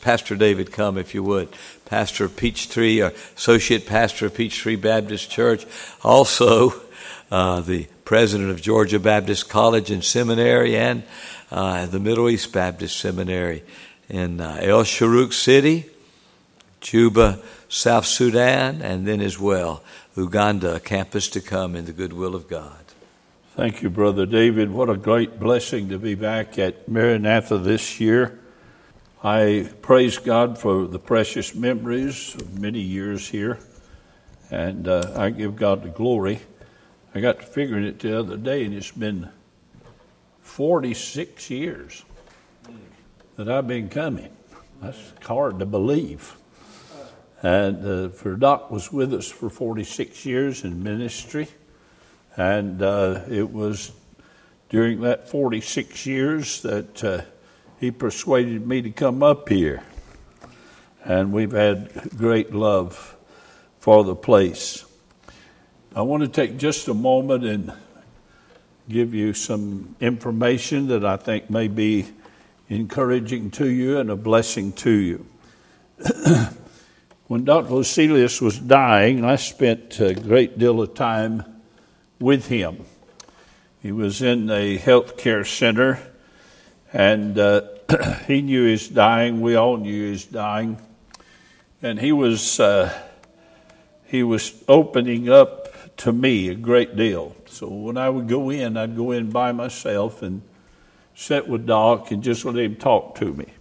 Pastor David come, if you would. Pastor of Peachtree, or Associate Pastor of Peachtree Baptist Church. Also, the President of Georgia Baptist College and Seminary, and the Middle East Baptist Seminary in El Sharouk City, Juba, South Sudan, and then as well, Uganda, a campus to come in the goodwill of God. Thank you, Brother David. What a great blessing to be back at Maranatha this year. I praise God for the precious memories of many years here, and I give God the glory. I got to figuring it the other day, and it's been 46 years that I've been coming. That's hard to believe. And for Doc was with us for 46 years in ministry, and it was during that 46 years that he persuaded me to come up here. And we've had great love for the place. I want to take just a moment and give you some information that I think may be encouraging to you and a blessing to you. When Dr. Lucilius was dying, I spent a great deal of time with him. He was in a health care center, and he knew he was dying. We all knew he was dying. And he was opening up to me a great deal. So when I would go in, I'd go in by myself and sit with Doc and just let him talk to me.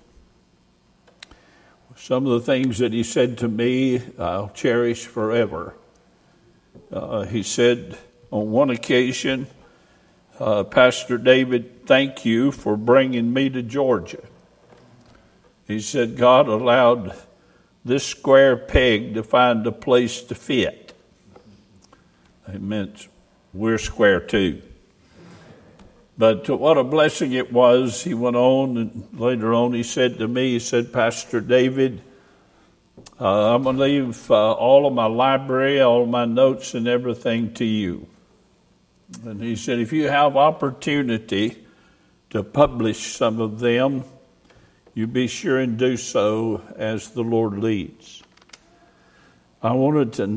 Some of the things that he said to me, I'll cherish forever. He said on one occasion, Pastor David, thank you for bringing me to Georgia. He said, God allowed this square peg to find a place to fit. It meant we're square too. But what a blessing it was. He went on, and later on he said to me, he said, Pastor David, I'm going to leave all of my library, all of my notes and everything to you. And he said, if you have opportunity to publish some of them, you be sure and do so as the Lord leads. I want to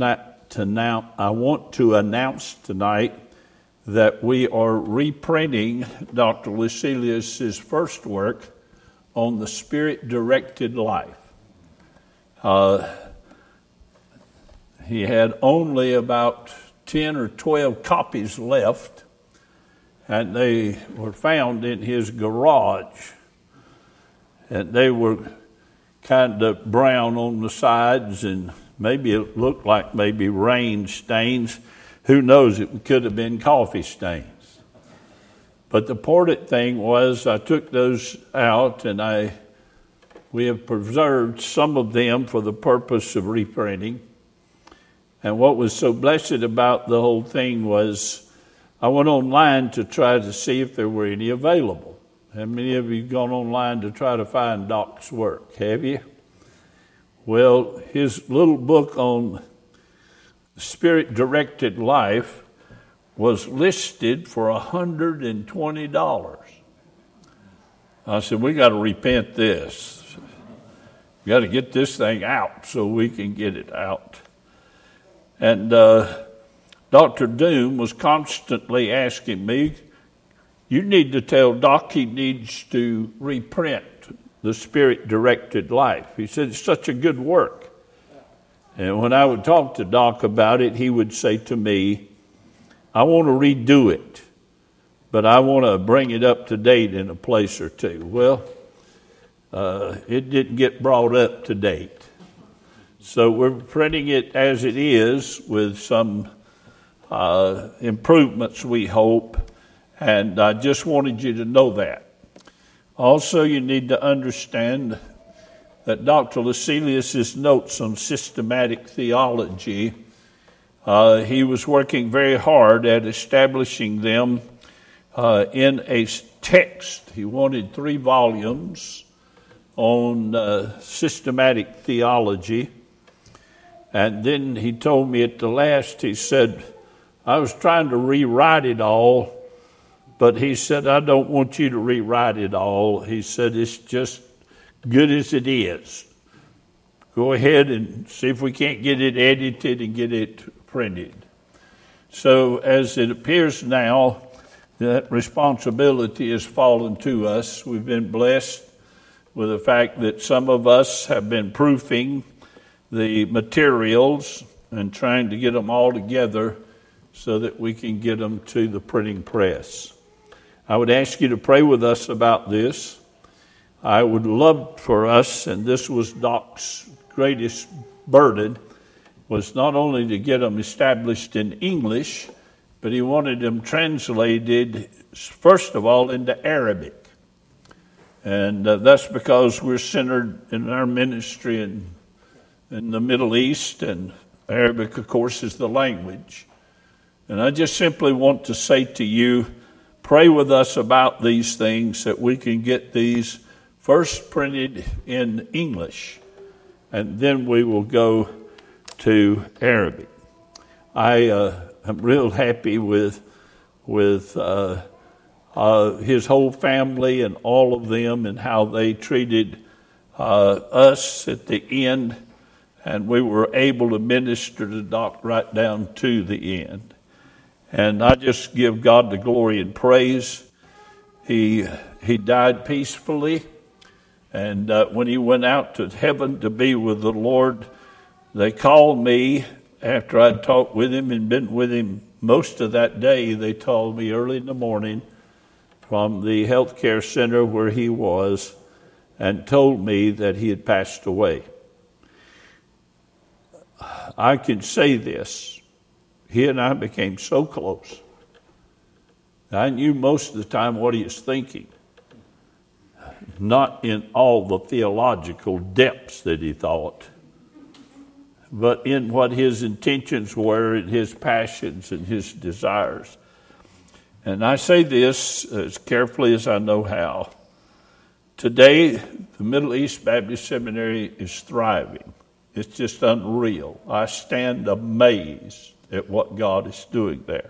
announce tonight that we are reprinting Dr. Lucilius' first work on the Spirit-Directed Life. He had only about 10 or 12 copies left, and they were found in his garage. And they were kind of brown on the sides, and maybe it looked like maybe rain stains. Who knows, it could have been coffee stains. But the important thing was I took those out, and we have preserved some of them for the purpose of reprinting. And what was so blessed about the whole thing was I went online to try to see if there were any available. How many of you have gone online to try to find Doc's work? Have you? Well, his little book on Spirit-Directed Life was listed for $120. I said, we got to repent this. We got to get this thing out so we can get it out. And Dr. Doom was constantly asking me, you need to tell Doc he needs to reprint the Spirit-Directed Life. He said, it's such a good work. And when I would talk to Doc about it, he would say to me, I want to redo it, but I want to bring it up to date in a place or two. Well, it didn't get brought up to date. So we're printing it as it is with some improvements, we hope. And I just wanted you to know that. Also, you need to understand that Dr. Lucilius' notes on systematic theology, he was working very hard at establishing them in a text. He wanted 3 volumes on systematic theology. And then he told me at the last, he said, I was trying to rewrite it all, but he said, I don't want you to rewrite it all. He said, it's just good as it is. Go ahead and see if we can't get it edited and get it printed. So as it appears now, that responsibility has fallen to us. We've been blessed with the fact that some of us have been proofing the materials and trying to get them all together so that we can get them to the printing press. I would ask you to pray with us about this. I would love for us, and this was Doc's greatest burden, was not only to get them established in English, but he wanted them translated, first of all, into Arabic. And that's because we're centered in our ministry in the Middle East, and Arabic, of course, is the language. And I just simply want to say to you, pray with us about these things that we can get these first printed in English, and then we will go to Arabic. I am real happy with his whole family and all of them and how they treated us at the end, and we were able to minister to Doc right down to the end. And I just give God the glory and praise. He died peacefully, and when he went out to heaven to be with the Lord, they called me after I'd talked with him and been with him most of that day. They called me early in the morning from the health care center where he was and told me that he had passed away. I can say this. He and I became so close. I knew most of the time what he was thinking. Not in all the theological depths that he thought, but in what his intentions were and his passions and his desires. And I say this as carefully as I know how. Today, the Middle East Baptist Seminary is thriving. It's just unreal. I stand amazed at what God is doing there.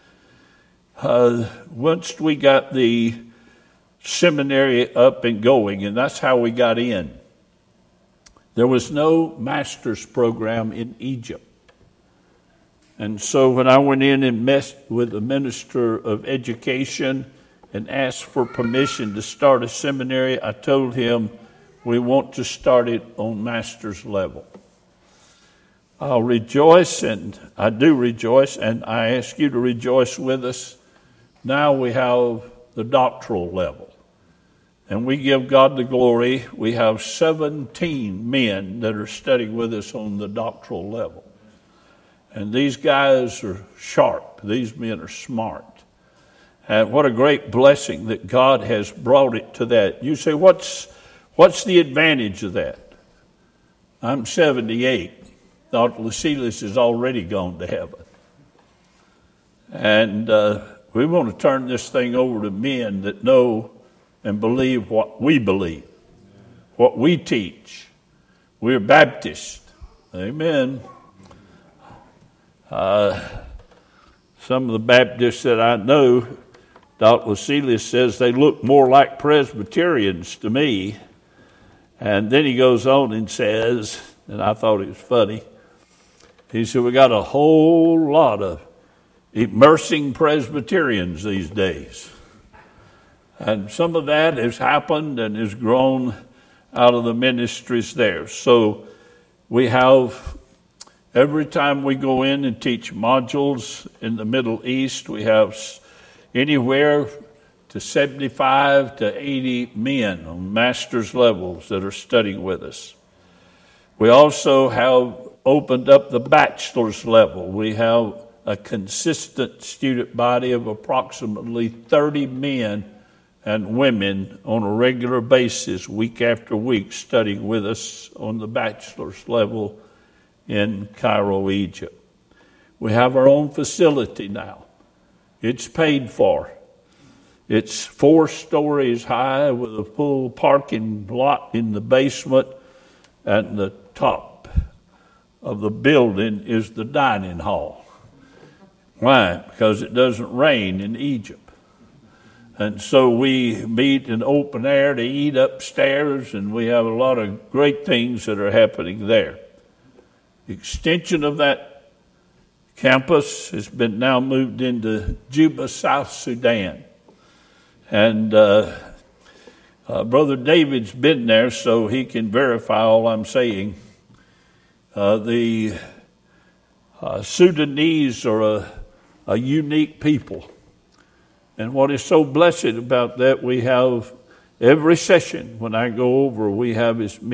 Once we got the seminary up and going, and that's how we got in, there was no master's program in Egypt. And so when I went in and met with the minister of education and asked for permission to start a seminary, I told him we want to start it on master's level. I'll rejoice, and I do rejoice, and I ask you to rejoice with us. Now we have the doctoral level. And we give God the glory. We have 17 men that are studying with us on the doctoral level. And these guys are sharp. These men are smart. And what a great blessing that God has brought it to that. You say, what's the advantage of that? I'm 78. Dr. Lascelles has already gone to heaven. And we want to turn this thing over to men that know and believe what we believe, what we teach. We're Baptist. Amen. Some of the Baptists that I know, Dr. Lascelles says they look more like Presbyterians to me. And then he goes on and says, and I thought it was funny, he said, we got a whole lot of immersing Presbyterians these days. And some of that has happened and has grown out of the ministries there. So we have, every time we go in and teach modules in the Middle East, we have anywhere to 75 to 80 men on master's levels that are studying with us. We also have opened up the bachelor's level. We have a consistent student body of approximately 30 men and women on a regular basis, week after week, studying with us on the bachelor's level in Cairo, Egypt. We have our own facility now. It's paid for. It's 4 stories high with a full parking lot in the basement, and the top of the building is the dining hall. Why? Because it doesn't rain in Egypt. And so we meet in open air to eat upstairs, and we have a lot of great things that are happening there. The extension of that campus has been now moved into Juba, South Sudan. And Brother David's been there, so he can verify all I'm saying. The Sudanese are a unique people. And what is so blessed about that, we have every session when I go over, we have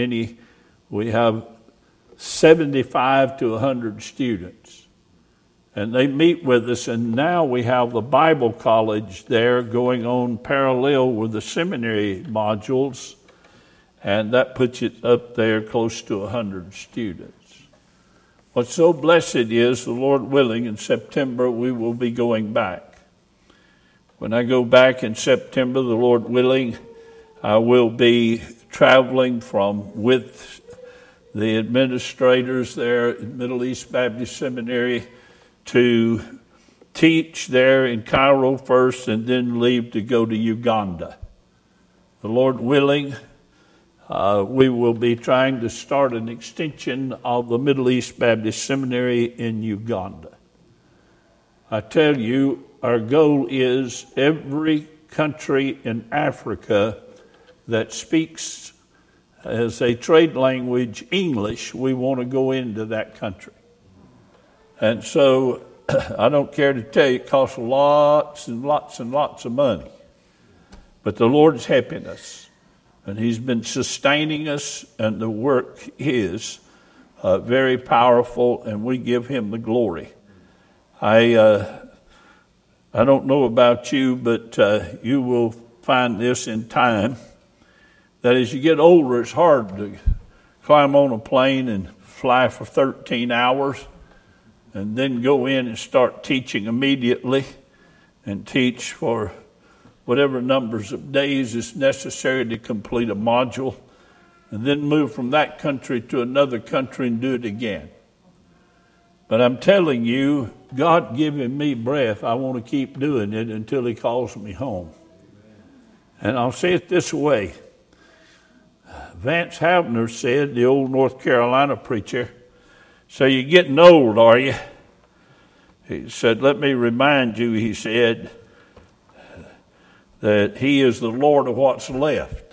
75 to 100 students. And they meet with us, and now we have the Bible college there going on parallel with the seminary modules, and that puts it up there close to 100 students. What's so blessed is, the Lord willing, in September we will be going back. When I go back in September, the Lord willing, I will be traveling with the administrators there at Middle East Baptist Seminary to teach there in Cairo first and then leave to go to Uganda. The Lord willing, we will be trying to start an extension of the Middle East Baptist Seminary in Uganda. I tell you, our goal is every country in Africa that speaks as a trade language English, we want to go into that country. And so I don't care to tell you, it costs lots and lots and lots of money. But the Lord's helping us, and He's been sustaining us, and the work is very powerful, and we give Him the glory. I don't know about you, but you will find this in time, that as you get older, it's hard to climb on a plane and fly for 13 hours and then go in and start teaching immediately and teach for whatever numbers of days is necessary to complete a module, and then move from that country to another country and do it again. But I'm telling you, God giving me breath, I want to keep doing it until He calls me home. And I'll say it this way. Vance Havner said, the old North Carolina preacher, "So you're getting old, are you?" He said, "Let me remind you," he said, "that He is the Lord of what's left."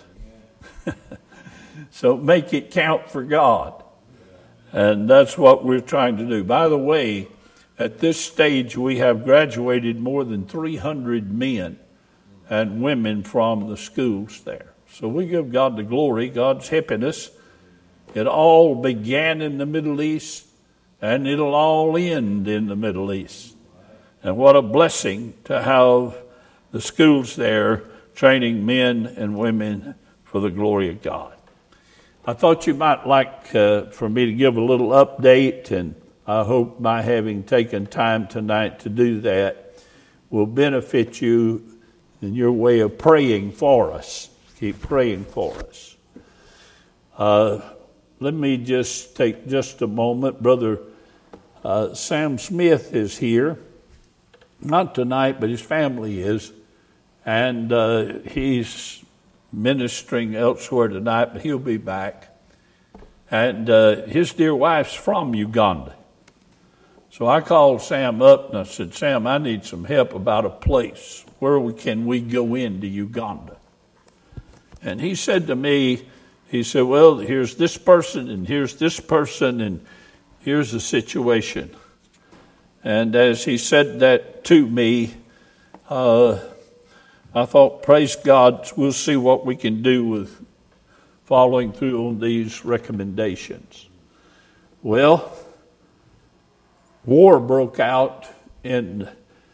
So make it count for God. And that's what we're trying to do. By the way, at this stage, we have graduated more than 300 men and women from the schools there. So we give God the glory. God's helping us. It all began in the Middle East, and it'll all end in the Middle East. And what a blessing to have the schools there training men and women for the glory of God. I thought you might like for me to give a little update, and I hope my having taken time tonight to do that will benefit you in your way of praying for us. Keep praying for us. Let me just take just a moment. Brother Sam Smith is here. Not tonight, but his family is. And he's ministering elsewhere tonight, but he'll be back. And his dear wife's from Uganda. So I called Sam up and I said, "Sam, I need some help about a place. Where can we go into Uganda?" And he said to me, he said, "Well, here's this person and here's this person and here's the situation." And as he said that to me, I thought, praise God, we'll see what we can do with following through on these recommendations. Well, war broke out in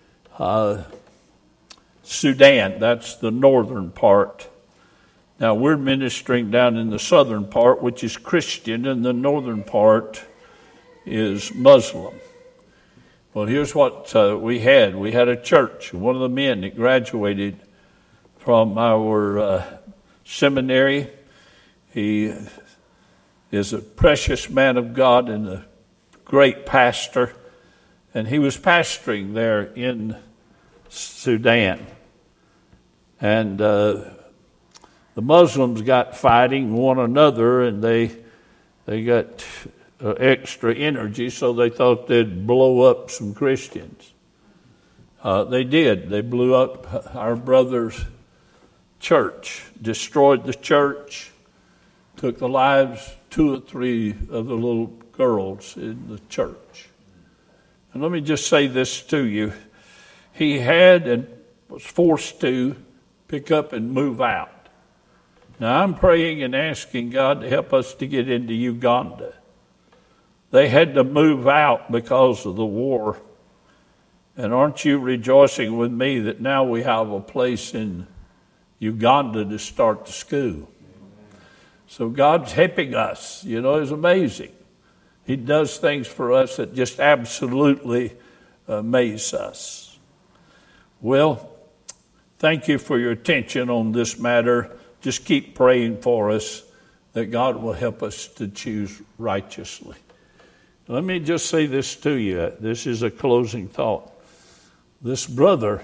Sudan. That's the northern part. Now, we're ministering down in the southern part, which is Christian, and the northern part is Muslim. Well, here's what we had. We had a church. One of the men that graduated from our seminary, he is a precious man of God and a great pastor, and he was pastoring there in Sudan. And the Muslims got fighting one another, and they got extra energy, so they thought they'd blow up some Christians. They did. They blew up our brother's church, destroyed the church, took the lives 2 or 3 of the little girls in the church. And let me just say this to you. He had and was forced to pick up and move out. Now, I'm praying and asking God to help us to get into Uganda. They had to move out because of the war. And aren't you rejoicing with me that now we have a place in Uganda to start the school? So God's helping us. You know, it's amazing. He does things for us that just absolutely amaze us. Well, thank you for your attention on this matter. Just keep praying for us that God will help us to choose righteously. Let me just say this to you. This is a closing thought. This brother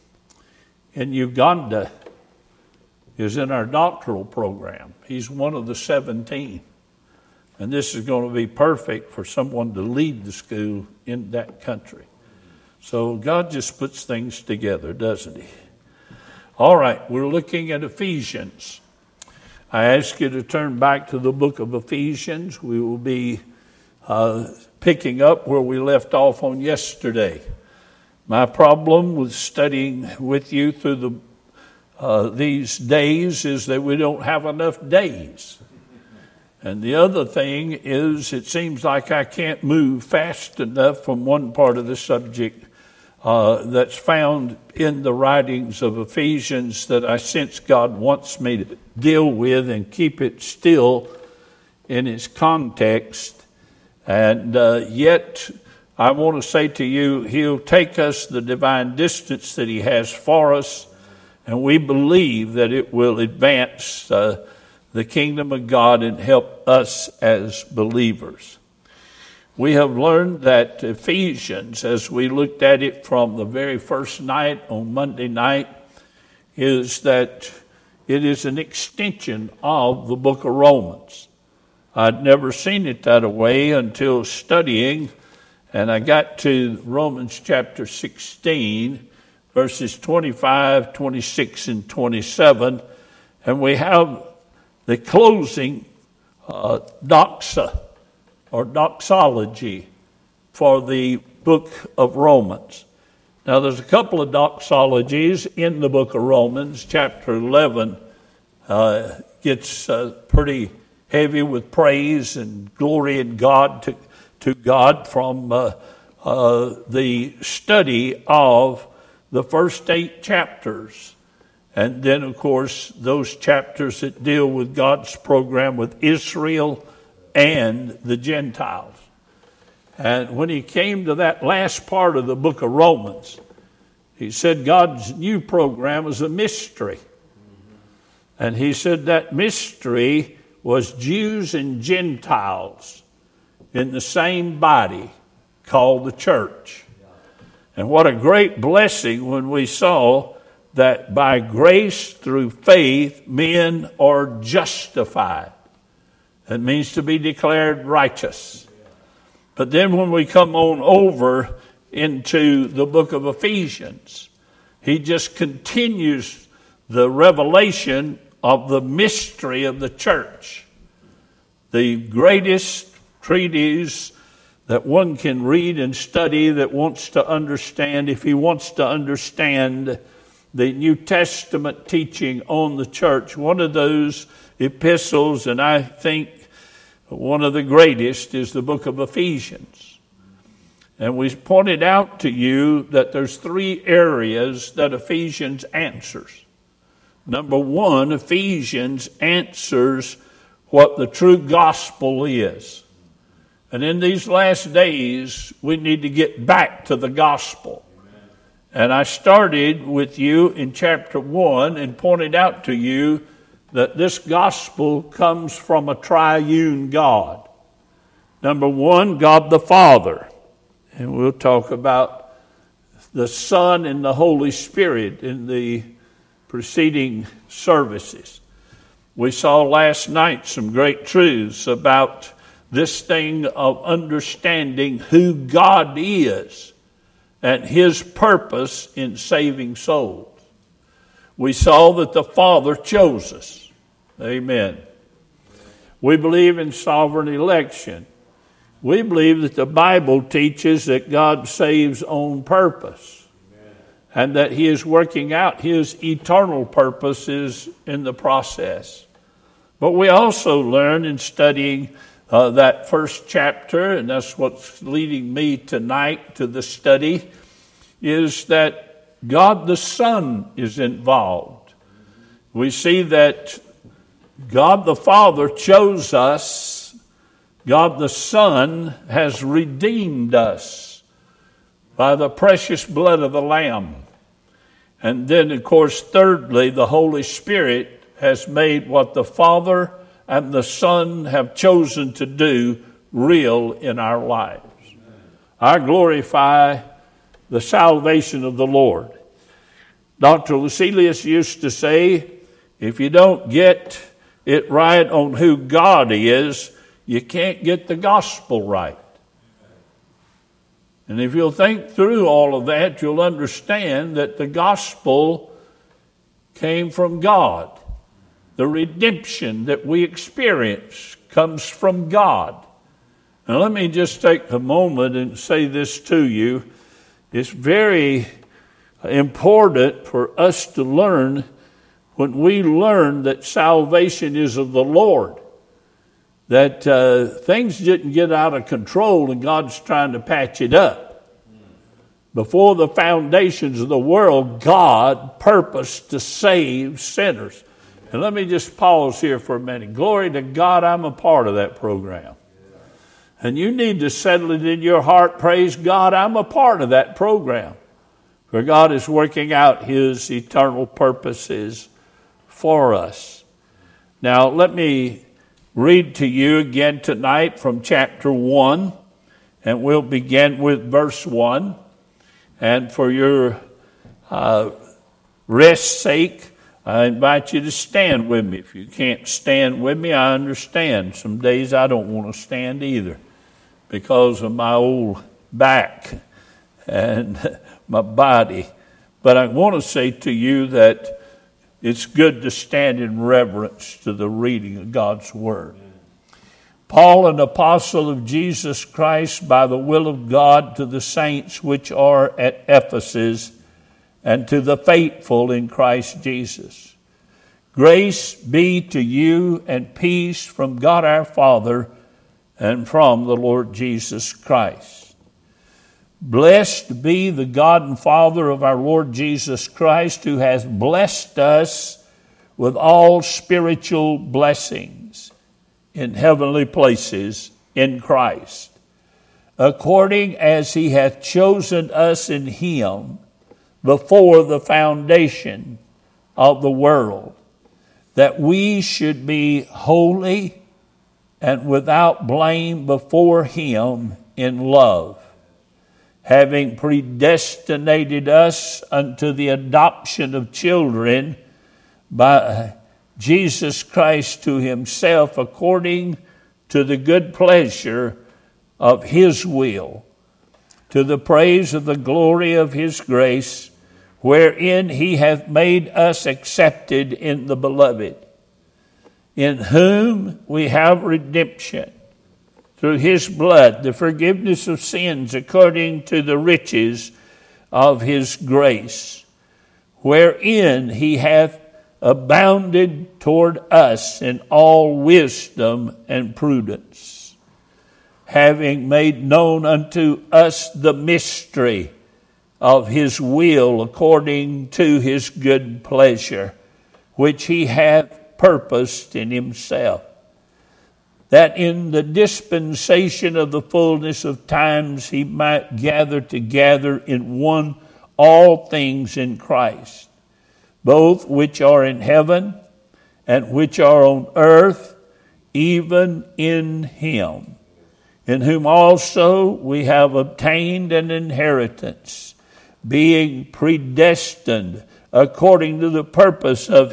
in Uganda is in our doctoral program. He's one of the 17. And this is going to be perfect for someone to lead the school in that country. So God just puts things together, doesn't he? All right, we're looking at Ephesians. I ask you to turn back to the book of Ephesians. We will be picking up where we left off on yesterday. My problem with studying with you through these days is that we don't have enough days. And the other thing is it seems like I can't move fast enough from one part of the subject that's found in the writings of Ephesians that I sense God wants me to deal with and keep it still in its context. And yet I want to say to you, he'll take us the divine distance that he has for us, and we believe that it will advance the kingdom of God and help us as believers. We have learned that Ephesians, as we looked at it from the very first night on Monday night, is that it is an extension of the book of Romans. I'd never seen it that way until studying, and I got to Romans chapter 16, verses 25, 26, and 27, and we have the closing doxa, or doxology, for the book of Romans. Now, there's a couple of doxologies in the book of Romans. Chapter 11 gets pretty heavy with praise and glory in God to God from the study of the first 8 chapters. And then, of course, those chapters that deal with God's program with Israel and the Gentiles. And when he came to that last part of the book of Romans, he said God's new program is a mystery. And he said that mystery was Jews and Gentiles in the same body called the church. And what a great blessing when we saw that by grace through faith men are justified. It means to be declared righteous. But then when we come on over into the book of Ephesians, he just continues the revelation of the mystery of the church. The greatest treatise that one can read and study that wants to understand, if he wants to understand the New Testament teaching on the church. One of those epistles, and I think one of the greatest, is the book of Ephesians. And we pointed out to you that there's 3 areas that Ephesians answers. Number 1, Ephesians answers what the true gospel is. And in these last days, we need to get back to the gospel. And I started with you in chapter 1 and pointed out to you that this gospel comes from a triune God. Number 1, God the Father. And we'll talk about the Son and the Holy Spirit in the preceding services. We saw last night some great truths about this thing of understanding who God is and his purpose in saving souls. We saw that the Father chose us. Amen. We believe in sovereign election. We believe that the Bible teaches that God saves on purpose and that he is working out his eternal purposes in the process. But we also learn in studying that first chapter, and that's what's leading me tonight to the study, is that God the Son is involved. We see that God the Father chose us. God the Son has redeemed us by the precious blood of the Lamb. And then, of course, thirdly, the Holy Spirit has made what the Father and the Son have chosen to do real in our lives. I glorify the salvation of the Lord. Dr. Lucilius used to say, if you don't get it right on who God is, you can't get the gospel right. And if you'll think through all of that, you'll understand that the gospel came from God. The redemption that we experience comes from God. Now let me just take a moment and say this to you. It's very important for us to learn when we learn that salvation is of the Lord, that things didn't get out of control and God's trying to patch it up. Before the foundations of the world, God purposed to save sinners. And let me just pause here for a minute. Glory to God, I'm a part of that program. And you need to settle it in your heart, praise God, I'm a part of that program. For God is working out his eternal purposes for us. Now, let me read to you again tonight from chapter 1, and we'll begin with verse 1. And for your rest's sake, I invite you to stand with me. If you can't stand with me, I understand. Some days I don't want to stand either because of my old back and my body. But I want to say to you that it's good to stand in reverence to the reading of God's Word. Paul, an apostle of Jesus Christ, by the will of God, to the saints which are at Ephesus, and to the faithful in Christ Jesus. Grace be to you and peace from God our Father and from the Lord Jesus Christ. Blessed be the God and Father of our Lord Jesus Christ, who has blessed us with all spiritual blessings in heavenly places in Christ, according as he hath chosen us in him before the foundation of the world, that we should be holy and without blame before him in love, having predestinated us unto the adoption of children by Jesus Christ to himself, according to the good pleasure of his will, to the praise of the glory of his grace, wherein he hath made us accepted in the beloved, in whom we have redemption, through his blood, the forgiveness of sins, according to the riches of his grace, wherein he hath abounded toward us in all wisdom and prudence, having made known unto us the mystery of his will, according to his good pleasure, which he hath purposed in himself, that in the dispensation of the fullness of times he might gather together in one all things in Christ, both which are in heaven and which are on earth, even in him, in whom also we have obtained an inheritance, being predestined according to the purpose of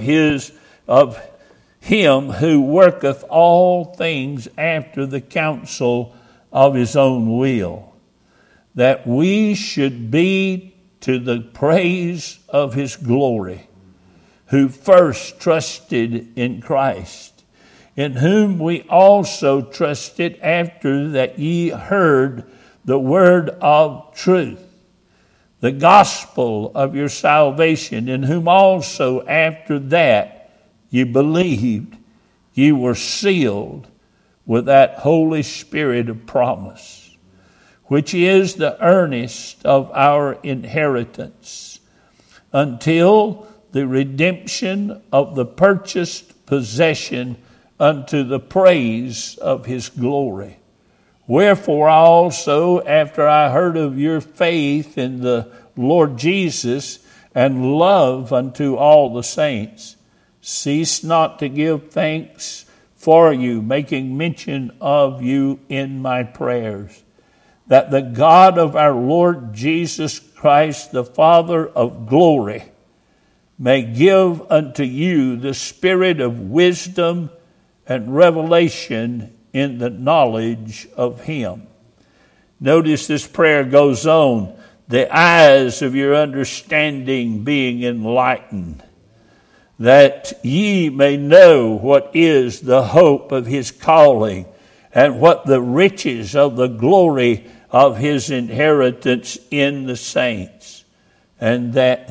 him who worketh all things after the counsel of his own will, that we should be to the praise of his glory, who first trusted in Christ, in whom we also trusted after that ye heard the word of truth, the gospel of your salvation, in whom also after that ye believed, ye were sealed with that Holy Spirit of promise, which is the earnest of our inheritance, until the redemption of the purchased possession unto the praise of his glory. Wherefore I also, after I heard of your faith in the Lord Jesus and love unto all the saints, cease not to give thanks for you, making mention of you in my prayers, that the God of our Lord Jesus Christ, the Father of glory, may give unto you the spirit of wisdom and revelation in the knowledge of him. Notice this prayer goes on, the eyes of your understanding being enlightened, that ye may know what is the hope of his calling, and what the riches of the glory of his inheritance in the saints, and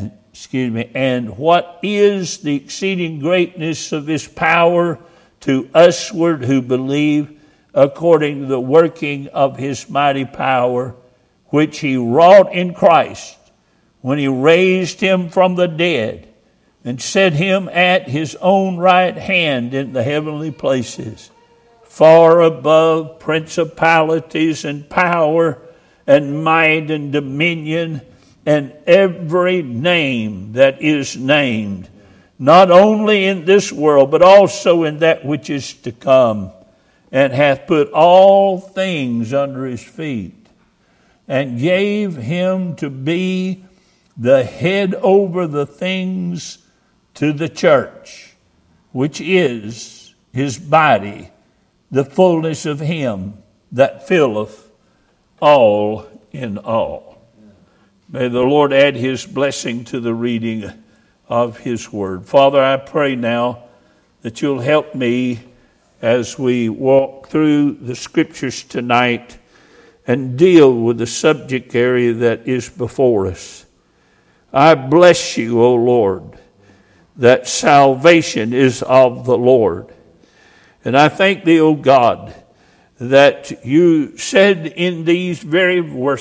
what is the exceeding greatness of his power to usward who believe, according to the working of his mighty power, which he wrought in Christ, when he raised him from the dead, and set him at his own right hand in the heavenly places, far above principalities and power and might and dominion, and every name that is named, not only in this world, but also in that which is to come, and hath put all things under his feet, and gave him to be the head over the things to the church, which is his body, the fullness of him that filleth all in all. May the Lord add his blessing to the reading of his word. Father, I pray now that you'll help me as we walk through the scriptures tonight and deal with the subject area that is before us. I bless you, O Lord, that salvation is of the Lord. And I thank thee, O God, that you said in these very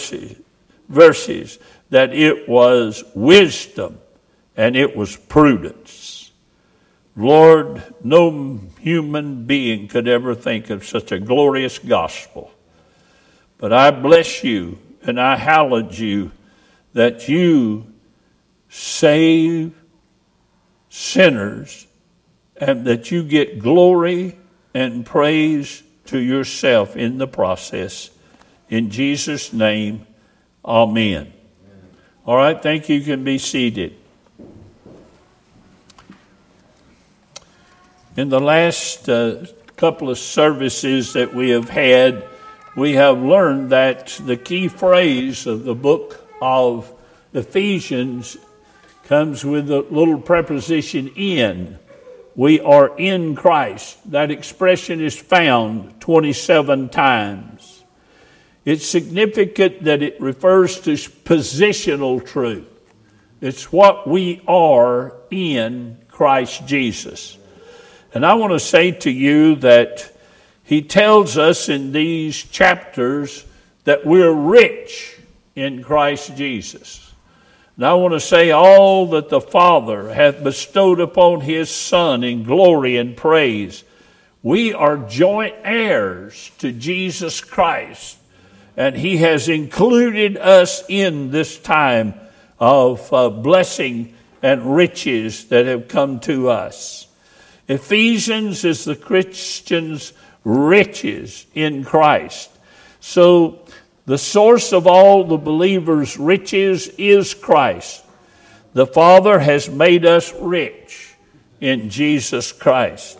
verses that it was wisdom and it was prudence. Lord, no human being could ever think of such a glorious gospel. But I bless you and I hallowed you that you save sinners and that you get glory and praise to yourself in the process. In Jesus' name, amen. All right, thank you. You can be seated. In the last couple of services that we have had, we have learned that the key phrase of the book of Ephesians comes with a little preposition in. We are in Christ. That expression is found 27 times. It's significant that it refers to positional truth. It's what we are in Christ Jesus. And I want to say to you that he tells us in these chapters that we're rich in Christ Jesus. And I want to say all that the Father hath bestowed upon his Son in glory and praise. We are joint heirs to Jesus Christ. And he has included us in this time of blessing and riches that have come to us. Ephesians is the Christian's riches in Christ. So the source of all the believers' riches is Christ. The Father has made us rich in Jesus Christ.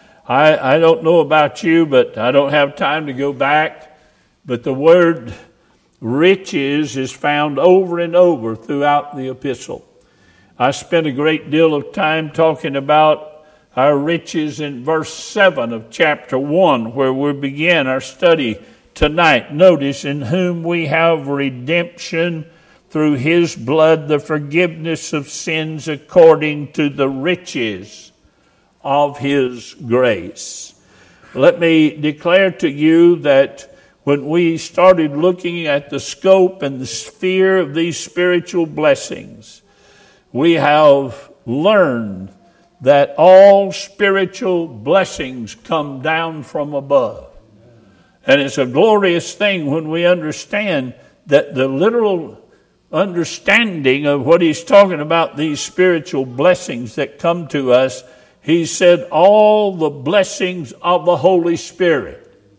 I don't know about you, but I don't have time to go back. But the word riches is found over and over throughout the epistle. I spent a great deal of time talking about our riches in verse 7 of chapter 1, where we begin our study tonight. Notice, in whom we have redemption through his blood, the forgiveness of sins according to the riches of his grace. Let me declare to you that when we started looking at the scope and the sphere of these spiritual blessings, we have learned that all spiritual blessings come down from above. And it's a glorious thing when we understand that the literal understanding of what he's talking about, these spiritual blessings that come to us. He said all the blessings of the Holy Spirit.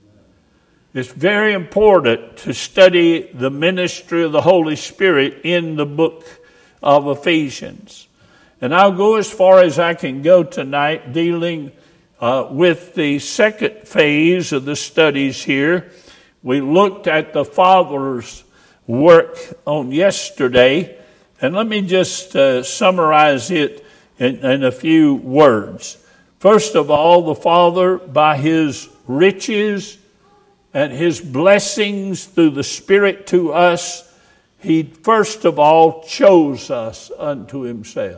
It's very important to study the ministry of the Holy Spirit in the book of Ephesians. And I'll go as far as I can go tonight dealing with the second phase of the studies here. We looked at the Father's work on yesterday, and let me just summarize it in a few words. First of all, the Father, by his riches and his blessings through the Spirit to us, he first of all chose us unto himself.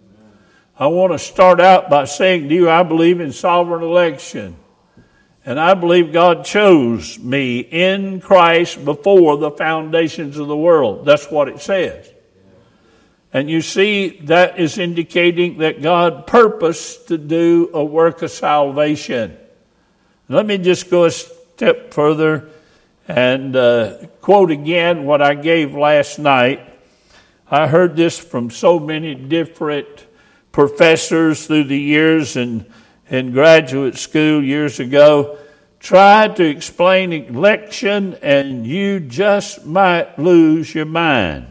I want to start out by saying to you, I believe in sovereign election. And I believe God chose me in Christ before the foundations of the world. That's what it says. And you see, that is indicating that God purposed to do a work of salvation. Let me just go a step further and quote again what I gave last night. I heard this from so many different professors through the years and in graduate school years ago. Tried to explain election and you just might lose your mind.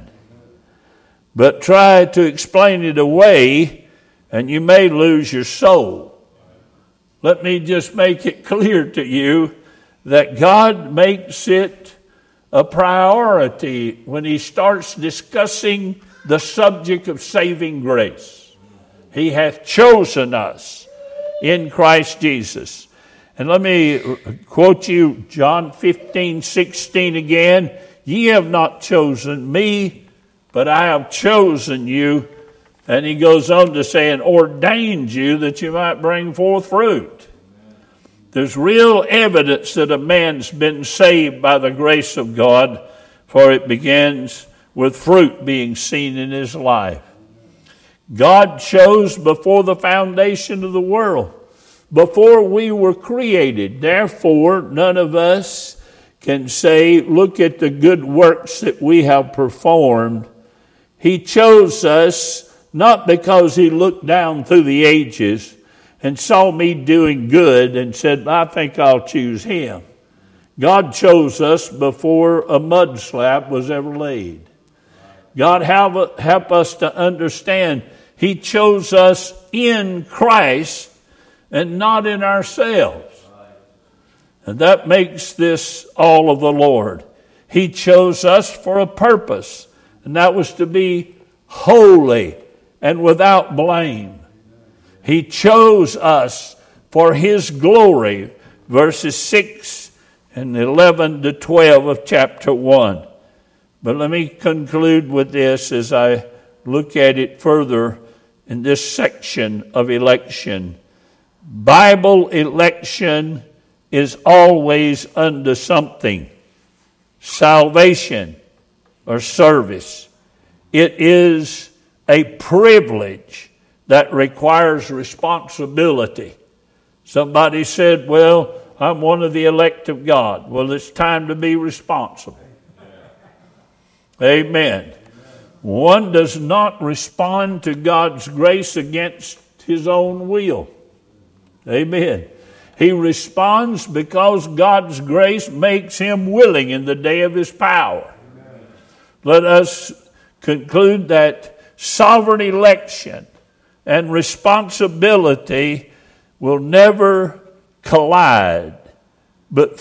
But try to explain it away and you may lose your soul. Let me just make it clear to you that God makes it a priority when he starts discussing the subject of saving grace. He hath chosen us in Christ Jesus. And let me quote you John 15:16 again. Ye have not chosen me, but I have chosen you. And he goes on to say, and ordained you that you might bring forth fruit. There's real evidence that a man's been saved by the grace of God, for it begins with fruit being seen in his life. God chose before the foundation of the world, before we were created. Therefore, none of us can say, look at the good works that we have performed. He chose us not because he looked down through the ages and saw me doing good and said, I think I'll choose him. God chose us before a mud slab was ever laid. God help us to understand he chose us in Christ and not in ourselves. And that makes this all of the Lord. He chose us for a purpose, and that was to be holy and without blame. He chose us for his glory, verses 6 and 11 to 12 of chapter 1. But let me conclude with this as I look at it further in this section of election. Bible election is always unto something. Salvation or service. It is a privilege that requires responsibility. Somebody said, well, I'm one of the elect of God. Well, it's time to be responsible. Amen. One does not respond to God's grace against his own will. Amen. He responds because God's grace makes him willing in the day of his power. Let us conclude that sovereign election and responsibility will never collide, but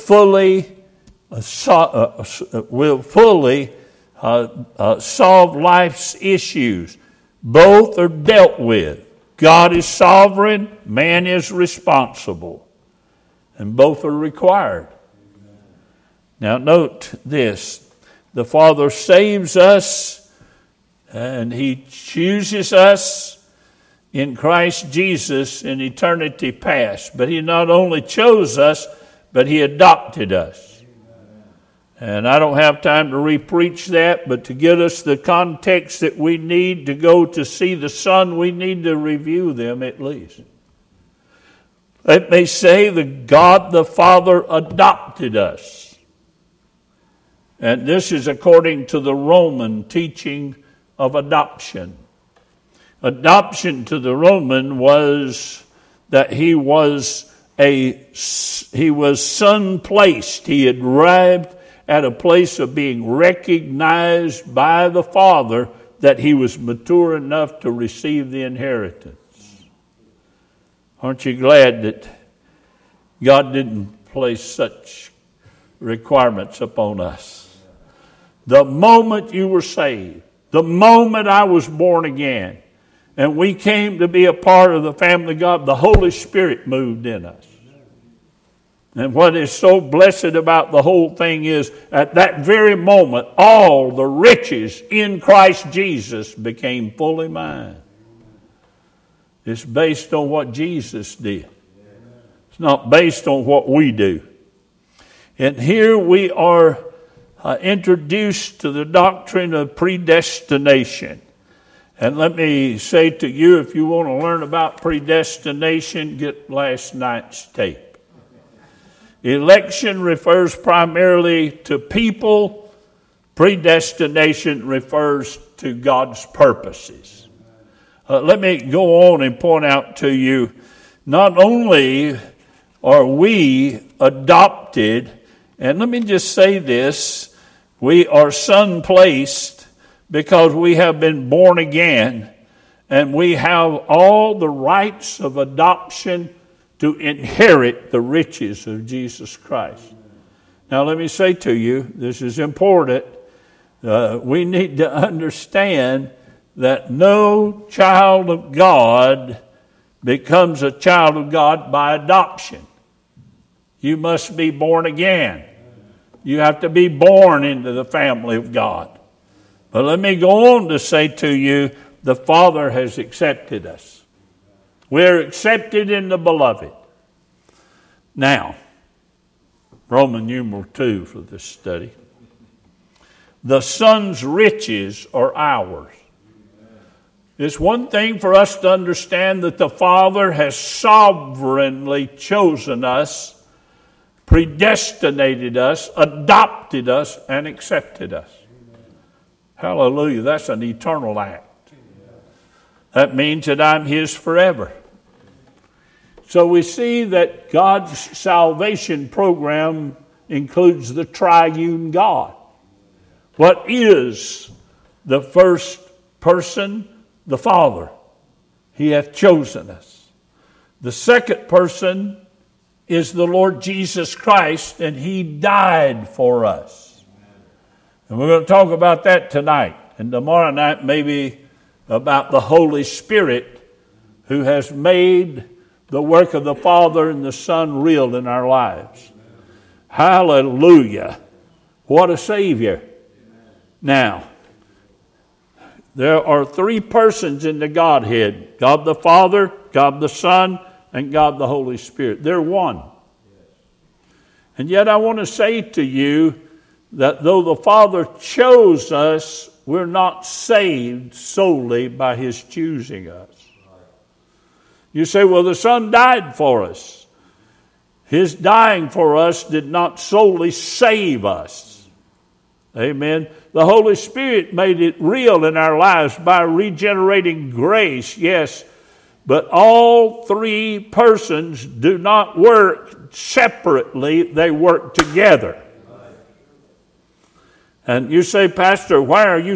will fully solve life's issues. Both are dealt with. God is sovereign, man is responsible, and both are required. Now note this, the Father saves us and He chooses us in Christ Jesus in eternity past. But He not only chose us, but He adopted us. And I don't have time to re-preach that, but to get us the context that we need to go to see the Son, we need to review them at least. Let me say that God the Father adopted us. And this is according to the Roman teaching of adoption. Adoption to the Roman was that he was son placed. He had arrived at a place of being recognized by the Father that he was mature enough to receive the inheritance. Aren't you glad that God didn't place such requirements upon us? The moment you were saved, the moment I was born again, and we came to be a part of the family of God, the Holy Spirit moved in us. And what is so blessed about the whole thing is, at that very moment, all the riches in Christ Jesus became fully mine. It's based on what Jesus did. It's not based on what we do. And here we are introduced to the doctrine of predestination. And let me say to you, if you want to learn about predestination, get last night's tape. Election refers primarily to people. Predestination refers to God's purposes. Let me go on and point out to you, not only are we adopted, and let me just say this, we are son-placed because we have been born again, and we have all the rights of adoption to inherit the riches of Jesus Christ. Now let me say to you, this is important. We need to understand that no child of God becomes a child of God by adoption. You must be born again. You have to be born into the family of God. But let me go on to say to you, the Father has accepted us. We're accepted in the Beloved. Now, Roman numeral 2 for this study. The Son's riches are ours. It's one thing for us to understand that the Father has sovereignly chosen us, predestinated us, adopted us, and accepted us. Hallelujah. That's an eternal act. That means that I'm His forever. So we see that God's salvation program includes the triune God. What is the first person? The Father. He hath chosen us. The second person is the Lord Jesus Christ, and He died for us. And we're going to talk about that tonight. And tomorrow night maybe about the Holy Spirit, who has made the work of the Father and the Son real in our lives. Hallelujah. What a Savior. Now, there are three persons in the Godhead. God the Father, God the Son, and God the Holy Spirit. They're one. And yet I want to say to you that though the Father chose us, we're not saved solely by His choosing us. You say, well, the Son died for us. His dying for us did not solely save us. Amen. The Holy Spirit made it real in our lives by regenerating grace, yes. But all three persons do not work separately. They work together. And you say, Pastor, why are you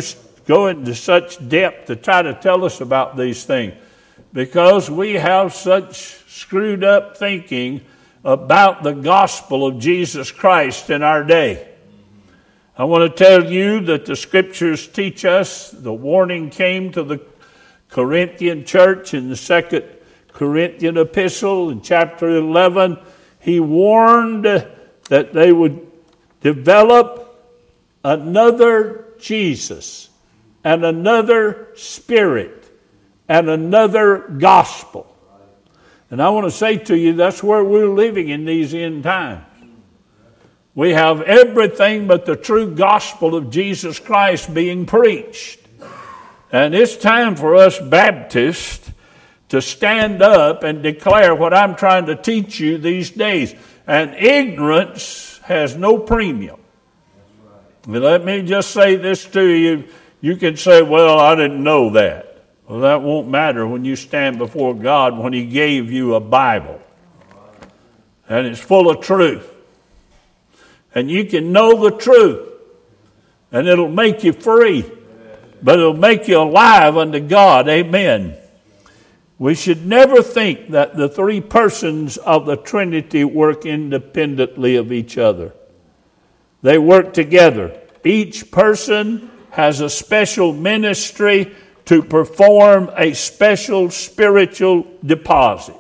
go into such depth to try to tell us about these things? Because we have such screwed up thinking about the gospel of Jesus Christ in our day. I want to tell you that the scriptures teach us, the warning came to the Corinthian church in the 2 Corinthian epistle in chapter 11. He warned that they would develop another Jesus and another spirit and another gospel. And I want to say to you, that's where we're living in these end times. We have everything but the true gospel of Jesus Christ being preached. And it's time for us Baptists to stand up and declare what I'm trying to teach you these days. And ignorance has no premium. Let me just say this to you. You can say, well, I didn't know that. Well, that won't matter when you stand before God when He gave you a Bible. And it's full of truth. And you can know the truth. And it'll make you free. But it'll make you alive unto God. Amen. We should never think that the three persons of the Trinity work independently of each other. They work together. Each person has a special ministry to perform a special spiritual deposit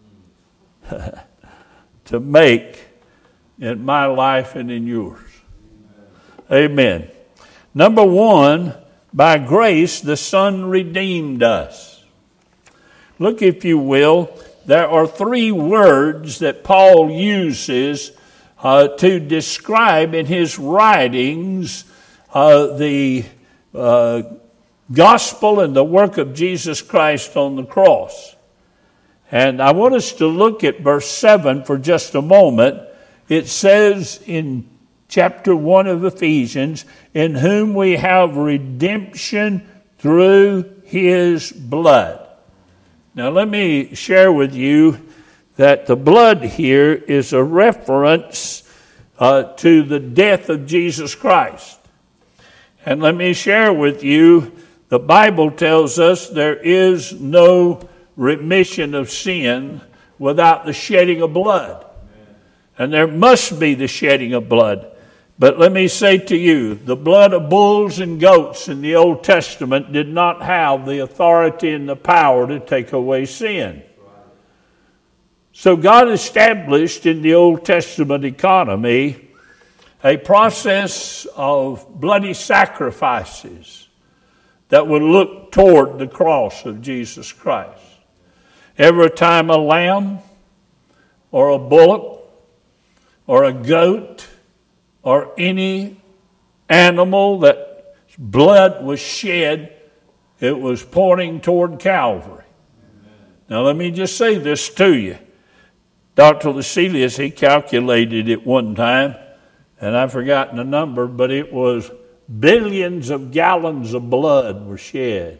to make in my life and in yours. Amen. Number one, by grace the Son redeemed us. Look, if you will, there are three words that Paul uses to describe in his writings the gospel and the work of Jesus Christ on the cross. And I want us to look at verse 7 for just a moment. It says in chapter 1 of Ephesians, in whom we have redemption through His blood. Now let me share with you that the blood here is a reference to the death of Jesus Christ. And let me share with you, the Bible tells us there is no remission of sin without the shedding of blood. And there must be the shedding of blood. But let me say to you, the blood of bulls and goats in the Old Testament did not have the authority and the power to take away sin. So God established in the Old Testament economy a process of bloody sacrifices that would look toward the cross of Jesus Christ. Every time a lamb or a bullock or a goat or any animal that blood was shed, it was pointing toward Calvary. Now let me just say this to you. Dr. Lucilius, he calculated it one time, and I've forgotten the number, but it was billions of gallons of blood were shed.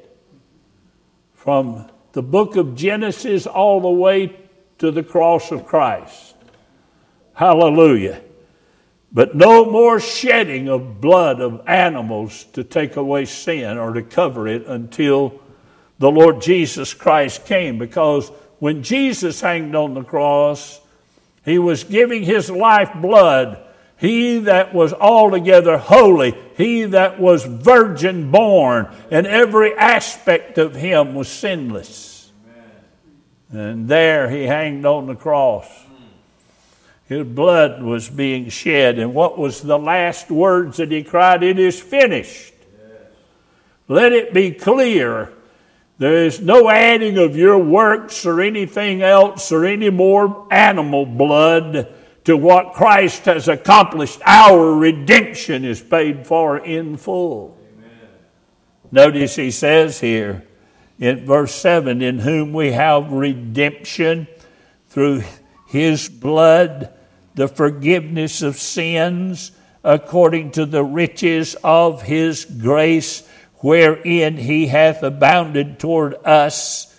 From the book of Genesis all the way to the cross of Christ. Hallelujah. But no more shedding of blood of animals to take away sin or to cover it until the Lord Jesus Christ came. Because when Jesus hanged on the cross, He was giving His life blood. He that was altogether holy, He that was virgin born, and every aspect of Him was sinless. Amen. And there He hanged on the cross. His blood was being shed. And what was the last words that He cried? It is finished. Yes. Let it be clear. There is no adding of your works or anything else or any more animal blood to what Christ has accomplished. Our redemption is paid for in full. Amen. Notice He says here in verse 7, in whom we have redemption through His blood, the forgiveness of sins, according to the riches of His grace, wherein He hath abounded toward us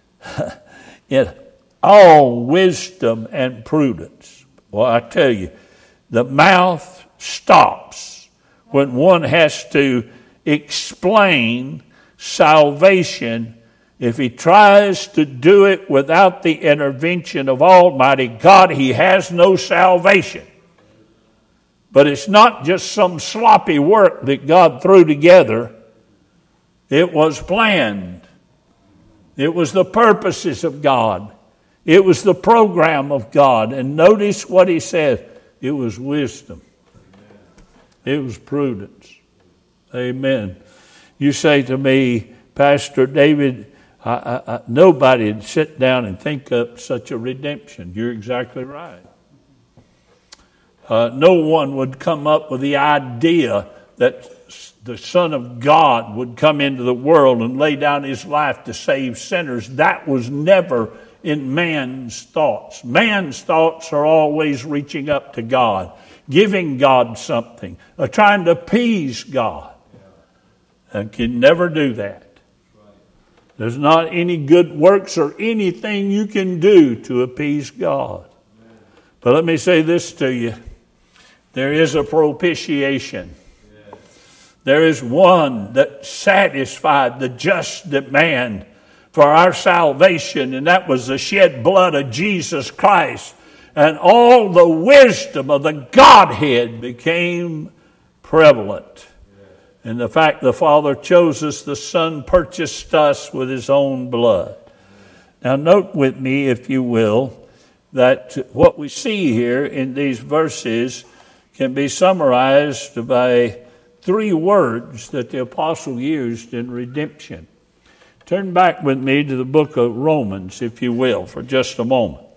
in all wisdom and prudence. Well, I tell you, the mouth stops when one has to explain salvation if he tries to do it without the intervention of Almighty God. He has no salvation. But it's not just some sloppy work that God threw together. It was planned. It was the purposes of God. It was the program of God. And notice what he said. It was wisdom. It was prudence. Amen. You say to me, Pastor David, nobody would sit down and think up such a redemption. You're exactly right. No one would come up with the idea that the Son of God would come into the world and lay down his life to save sinners. That was never in man's thoughts. Man's thoughts are always reaching up to God, giving God something, or trying to appease God, and can never do that. There's not any good works or anything you can do to appease God. But let me say this to you. There is a propitiation. There is one that satisfied the just demand for our salvation, and that was the shed blood of Jesus Christ. And all the wisdom of the Godhead became prevalent. And the fact the Father chose us, the Son purchased us with his own blood. Now note with me, if you will, that what we see here in these verses can be summarized by 3 words that the apostle used in redemption. Turn back with me to the book of Romans, if you will, for just a moment.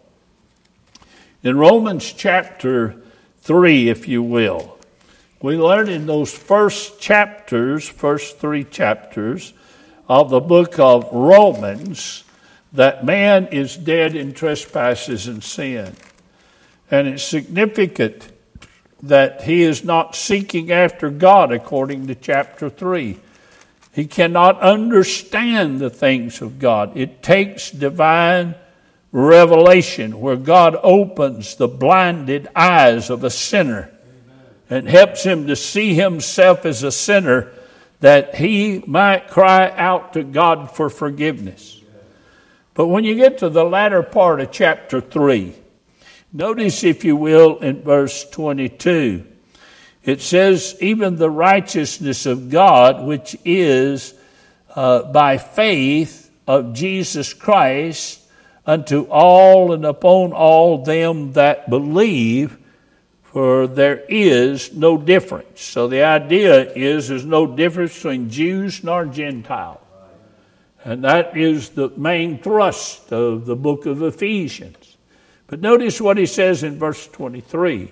In Romans chapter 3, if you will, we learn in those first 3 chapters of the book of Romans, that man is dead in trespasses and sin. And it's significant that he is not seeking after God according to chapter 3. He cannot understand the things of God. It takes divine revelation where God opens the blinded eyes of a sinner and helps him to see himself as a sinner, that he might cry out to God for forgiveness. But when you get to the latter part of chapter 3, notice, if you will, in verse 22, it says, even the righteousness of God, which is by faith of Jesus Christ, unto all and upon all them that believe, for there is no difference. So the idea is there's no difference between Jews nor Gentiles. And that is the main thrust of the book of Ephesians. But notice what he says in verse 23.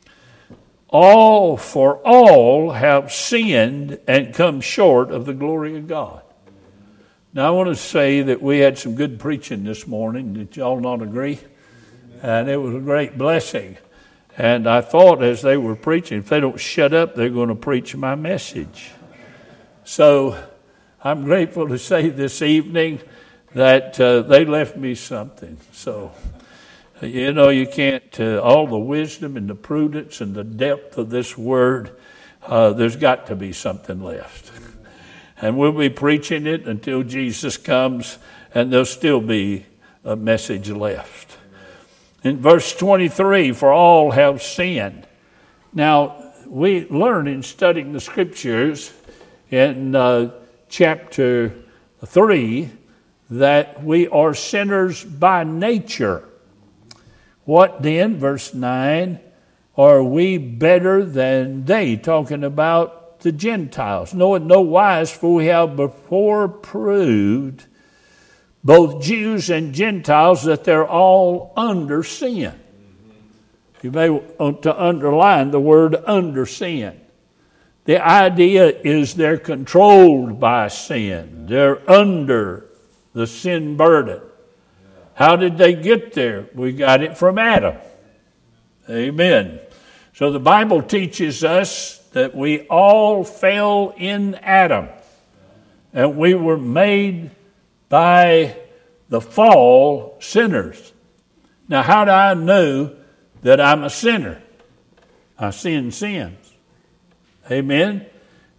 For all have sinned and come short of the glory of God. Now I want to say that we had some good preaching this morning. Did y'all not agree? And it was a great blessing. And I thought as they were preaching, if they don't shut up, they're going to preach my message. So I'm grateful to say this evening that they left me something. So, you can't, all the wisdom and the prudence and the depth of this word, there's got to be something left. And we'll be preaching it until Jesus comes, and there'll still be a message left. In verse 23, for all have sinned. Now, we learn in studying the Scriptures in chapter 3 that we are sinners by nature. What then, verse 9, are we better than they? Talking about the Gentiles. No, in no wise, for we have before proved, both Jews and Gentiles, that they're all under sin. You may want to underline the word under sin. The idea is they're controlled by sin. They're under the sin burden. How did they get there? We got it from Adam. Amen. So the Bible teaches us that we all fell in Adam. And we were made by the fall sinners. Now, how do I know that I'm a sinner? I sin sins. Amen.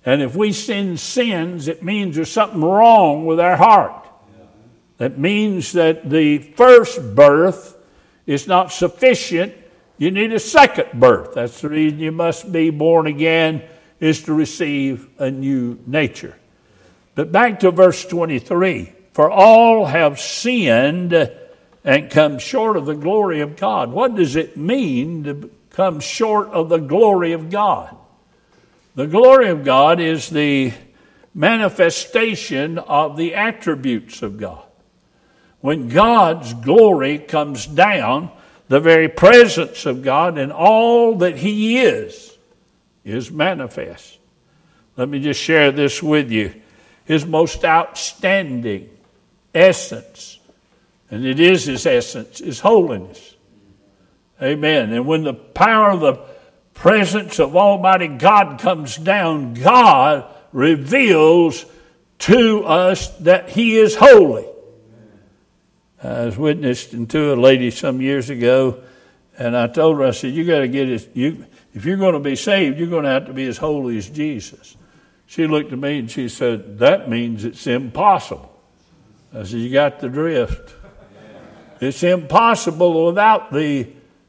And if we sin sins, it means there's something wrong with our heart. That means that the first birth is not sufficient. You need a second birth. That's the reason you must be born again, is to receive a new nature. But back to verse 23. For all have sinned and come short of the glory of God. What does it mean to come short of the glory of God? The glory of God is the manifestation of the attributes of God. When God's glory comes down, the very presence of God and all that He is manifest. Let me just share this with you. His most outstanding essence, and it is His essence, is holiness. Amen. And when the power of the presence of Almighty God comes down, God reveals to us that He is holy. I was witnessing to a lady some years ago, and I told her, I said, you got to get if you're going to be saved, you're going to have to be as holy as Jesus. She looked at me and she said, that means it's impossible. I said, you got the drift. It's impossible without the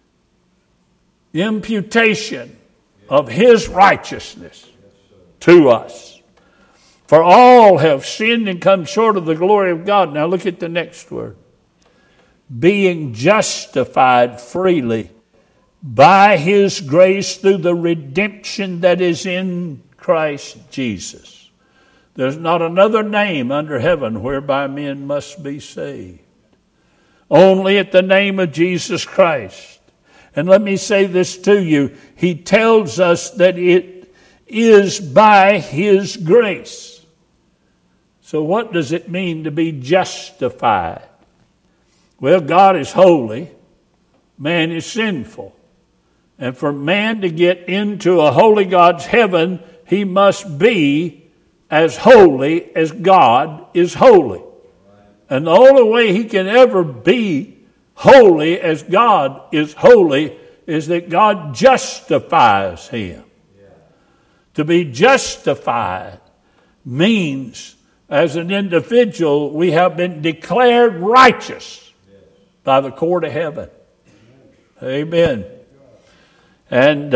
imputation of His righteousness to us. For all have sinned and come short of the glory of God. Now look at the next word. Being justified freely by His grace through the redemption that is in Christ Jesus. There's not another name under heaven whereby men must be saved. Only at the name of Jesus Christ. And let me say this to you. He tells us that it is by His grace. So what does it mean to be justified? Well, God is holy. Man is sinful. And for man to get into a holy God's heaven, he must be as holy as God is holy. And the only way he can ever be holy as God is holy is that God justifies him. To be justified means, as an individual, we have been declared righteous by the court of heaven. Amen. And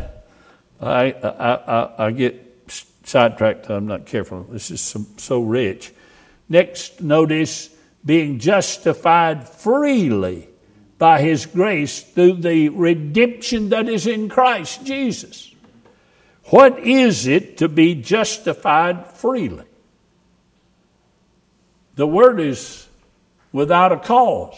I get sidetracked. I'm not careful. This is so rich. Next, notice being justified freely by His grace through the redemption that is in Christ Jesus. What is it to be justified freely? The word is without a cause.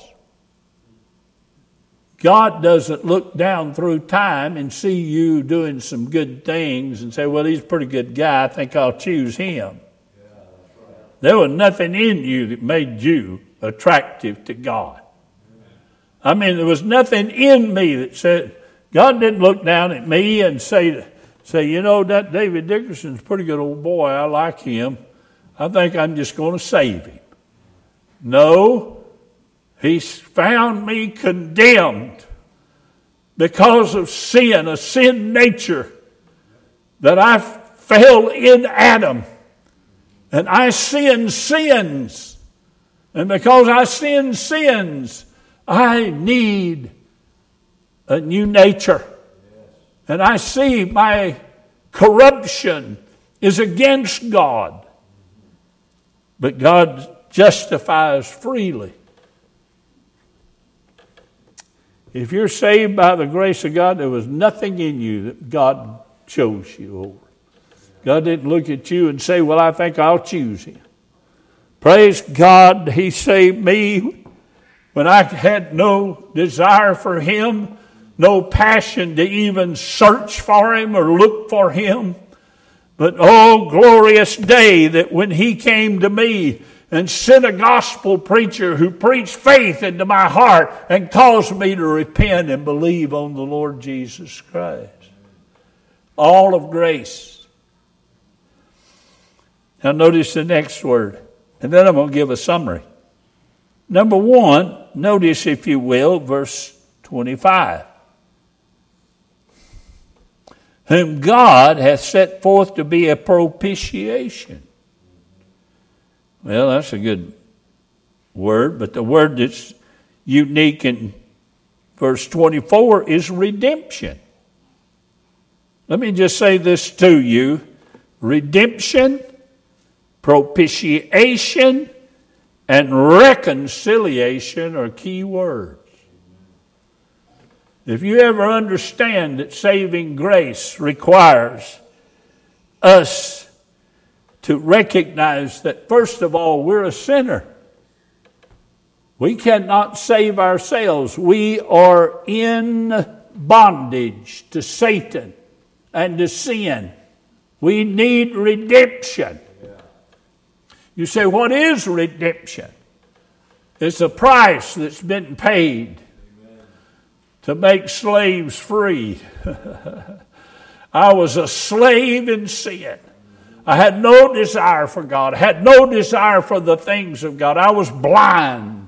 God doesn't look down through time and see you doing some good things and say, well, he's a pretty good guy. I think I'll choose him. Yeah, that's right. There was nothing in you that made you attractive to God. I mean, there was nothing in me that said, God didn't look down at me and say, you know, that David Dickerson's a pretty good old boy. I like him. I think I'm just going to save him. No. He's found me condemned because of sin, a sin nature, that I fell in Adam. And I sinned sins. And because I sinned sins, I need a new nature. And I see my corruption is against God. But God justifies freely. If you're saved by the grace of God, there was nothing in you that God chose you over. God didn't look at you and say, well, I think I'll choose him. Praise God, he saved me when I had no desire for him, no passion to even search for him or look for him. But oh, glorious day that when he came to me and sent a gospel preacher who preached faith into my heart and caused me to repent and believe on the Lord Jesus Christ. All of grace. Now notice the next word. And then I'm going to give a summary. Number one, notice, if you will, verse 25. whom God hath set forth to be a propitiation. Well, that's a good word, but the word that's unique in verse 24 is redemption. Let me just say this to you. Redemption, propitiation, and reconciliation are key words. If you ever understand that saving grace requires us to recognize that, first of all, we're a sinner. We cannot save ourselves. We are in bondage to Satan and to sin. We need redemption. You say, what is redemption? It's a price that's been paid to make slaves free. I was a slave in sin. I had no desire for God. I had no desire for the things of God. I was blind.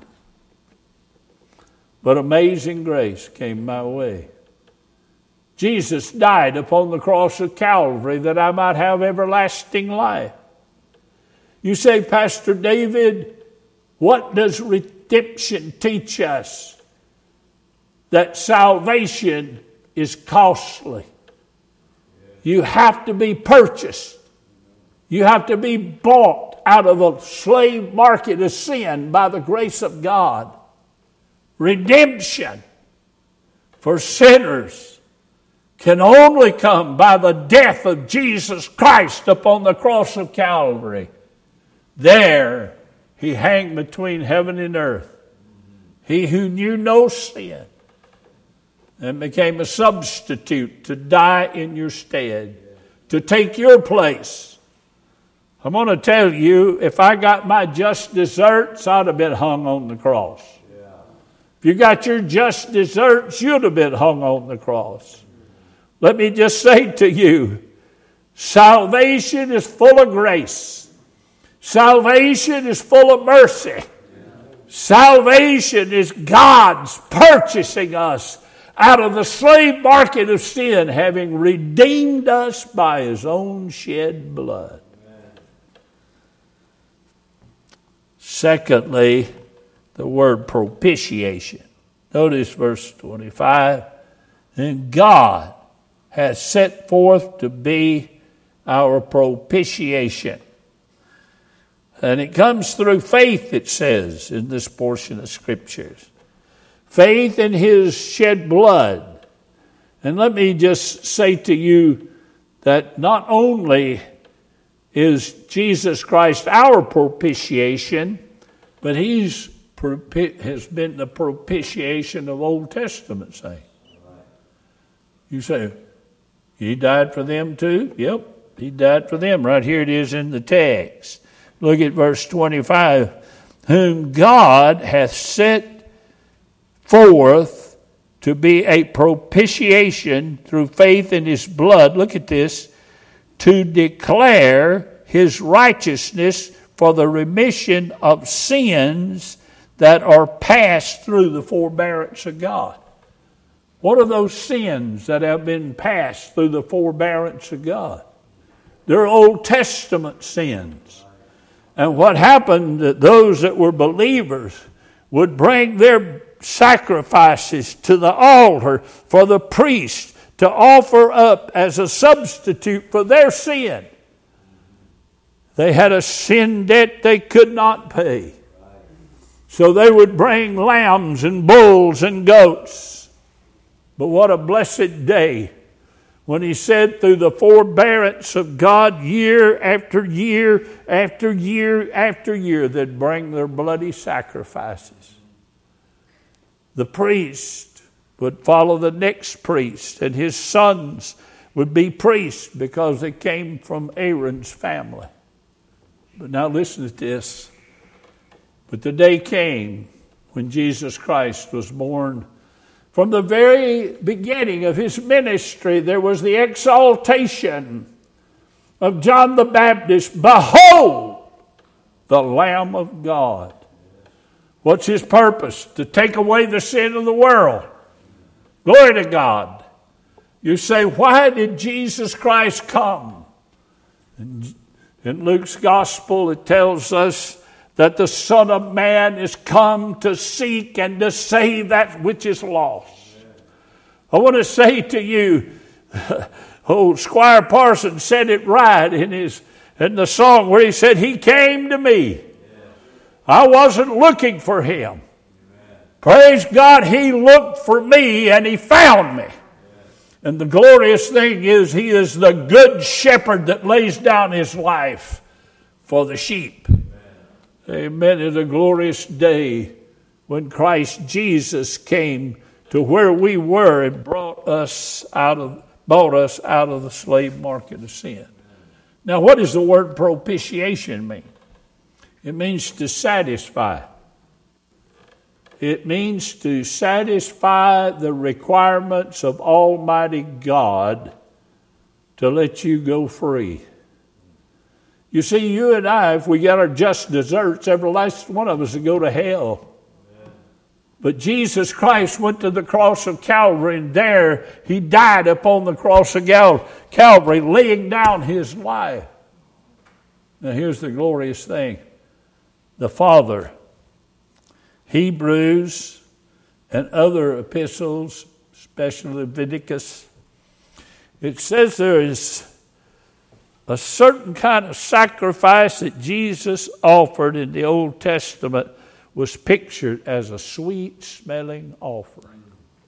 But amazing grace came my way. Jesus died upon the cross of Calvary that I might have everlasting life. You say, Pastor David, what does redemption teach us? That salvation is costly. You have to be purchased. You have to be bought out of a slave market of sin by the grace of God. Redemption for sinners can only come by the death of Jesus Christ upon the cross of Calvary. There he hung between heaven and earth. He who knew no sin and became a substitute to die in your stead, to take your place. I'm going to tell you, if I got my just deserts, I'd have been hung on the cross. If you got your just deserts, you'd have been hung on the cross. Let me just say to you, salvation is full of grace. Salvation is full of mercy. Salvation is God's purchasing us out of the slave market of sin, having redeemed us by his own shed blood. Secondly, the word propitiation. Notice verse 25. And God has set forth to be our propitiation. And it comes through faith, it says, in this portion of Scriptures. Faith in his shed blood. And let me just say to you that not only is Jesus Christ our propitiation, but he's has been the propitiation of Old Testament saints. You say, he died for them too? Yep, he died for them. Right here it is in the text. Look at verse 25. Whom God hath set forth to be a propitiation through faith in his blood. Look at this. To declare his righteousness for the remission of sins that are passed through the forbearance of God. What are those sins that have been passed through the forbearance of God? They're Old Testament sins. And what happened, that those that were believers would bring their sacrifices to the altar for the priest to offer up as a substitute for their sin. They had a sin debt they could not pay. So they would bring lambs and bulls and goats. But what a blessed day when he said, through the forbearance of God, year after year after year after year, they'd bring their bloody sacrifices. The priest would follow the next priest, and his sons would be priests because they came from Aaron's family. But now listen to this. But the day came when Jesus Christ was born. From the very beginning of his ministry, there was the exaltation of John the Baptist. Behold, the Lamb of God. What's his purpose? To take away the sin of the world. Glory to God. You say, why did Jesus Christ come? In Luke's gospel, it tells us that the Son of Man is come to seek and to save that which is lost. I want to say to you, Squire Parsons said it right in the song where he said, He came to me. I wasn't looking for Him. Praise God, He looked for me and He found me. And the glorious thing is, He is the good shepherd that lays down His life for the sheep. Amen. It's a glorious day when Christ Jesus came to where we were and brought us out of the slave market of sin. Now, what does the word propitiation mean? It means to satisfy. It means to satisfy the requirements of Almighty God to let you go free. You see, you and I, if we got our just deserts, every last one of us would go to hell. But Jesus Christ went to the cross of Calvary, and there He died upon the cross of Calvary, laying down His life. Now here's the glorious thing. The Father, Hebrews, and other epistles, especially Leviticus, it says there is a certain kind of sacrifice that Jesus offered in the Old Testament was pictured as a sweet-smelling offering.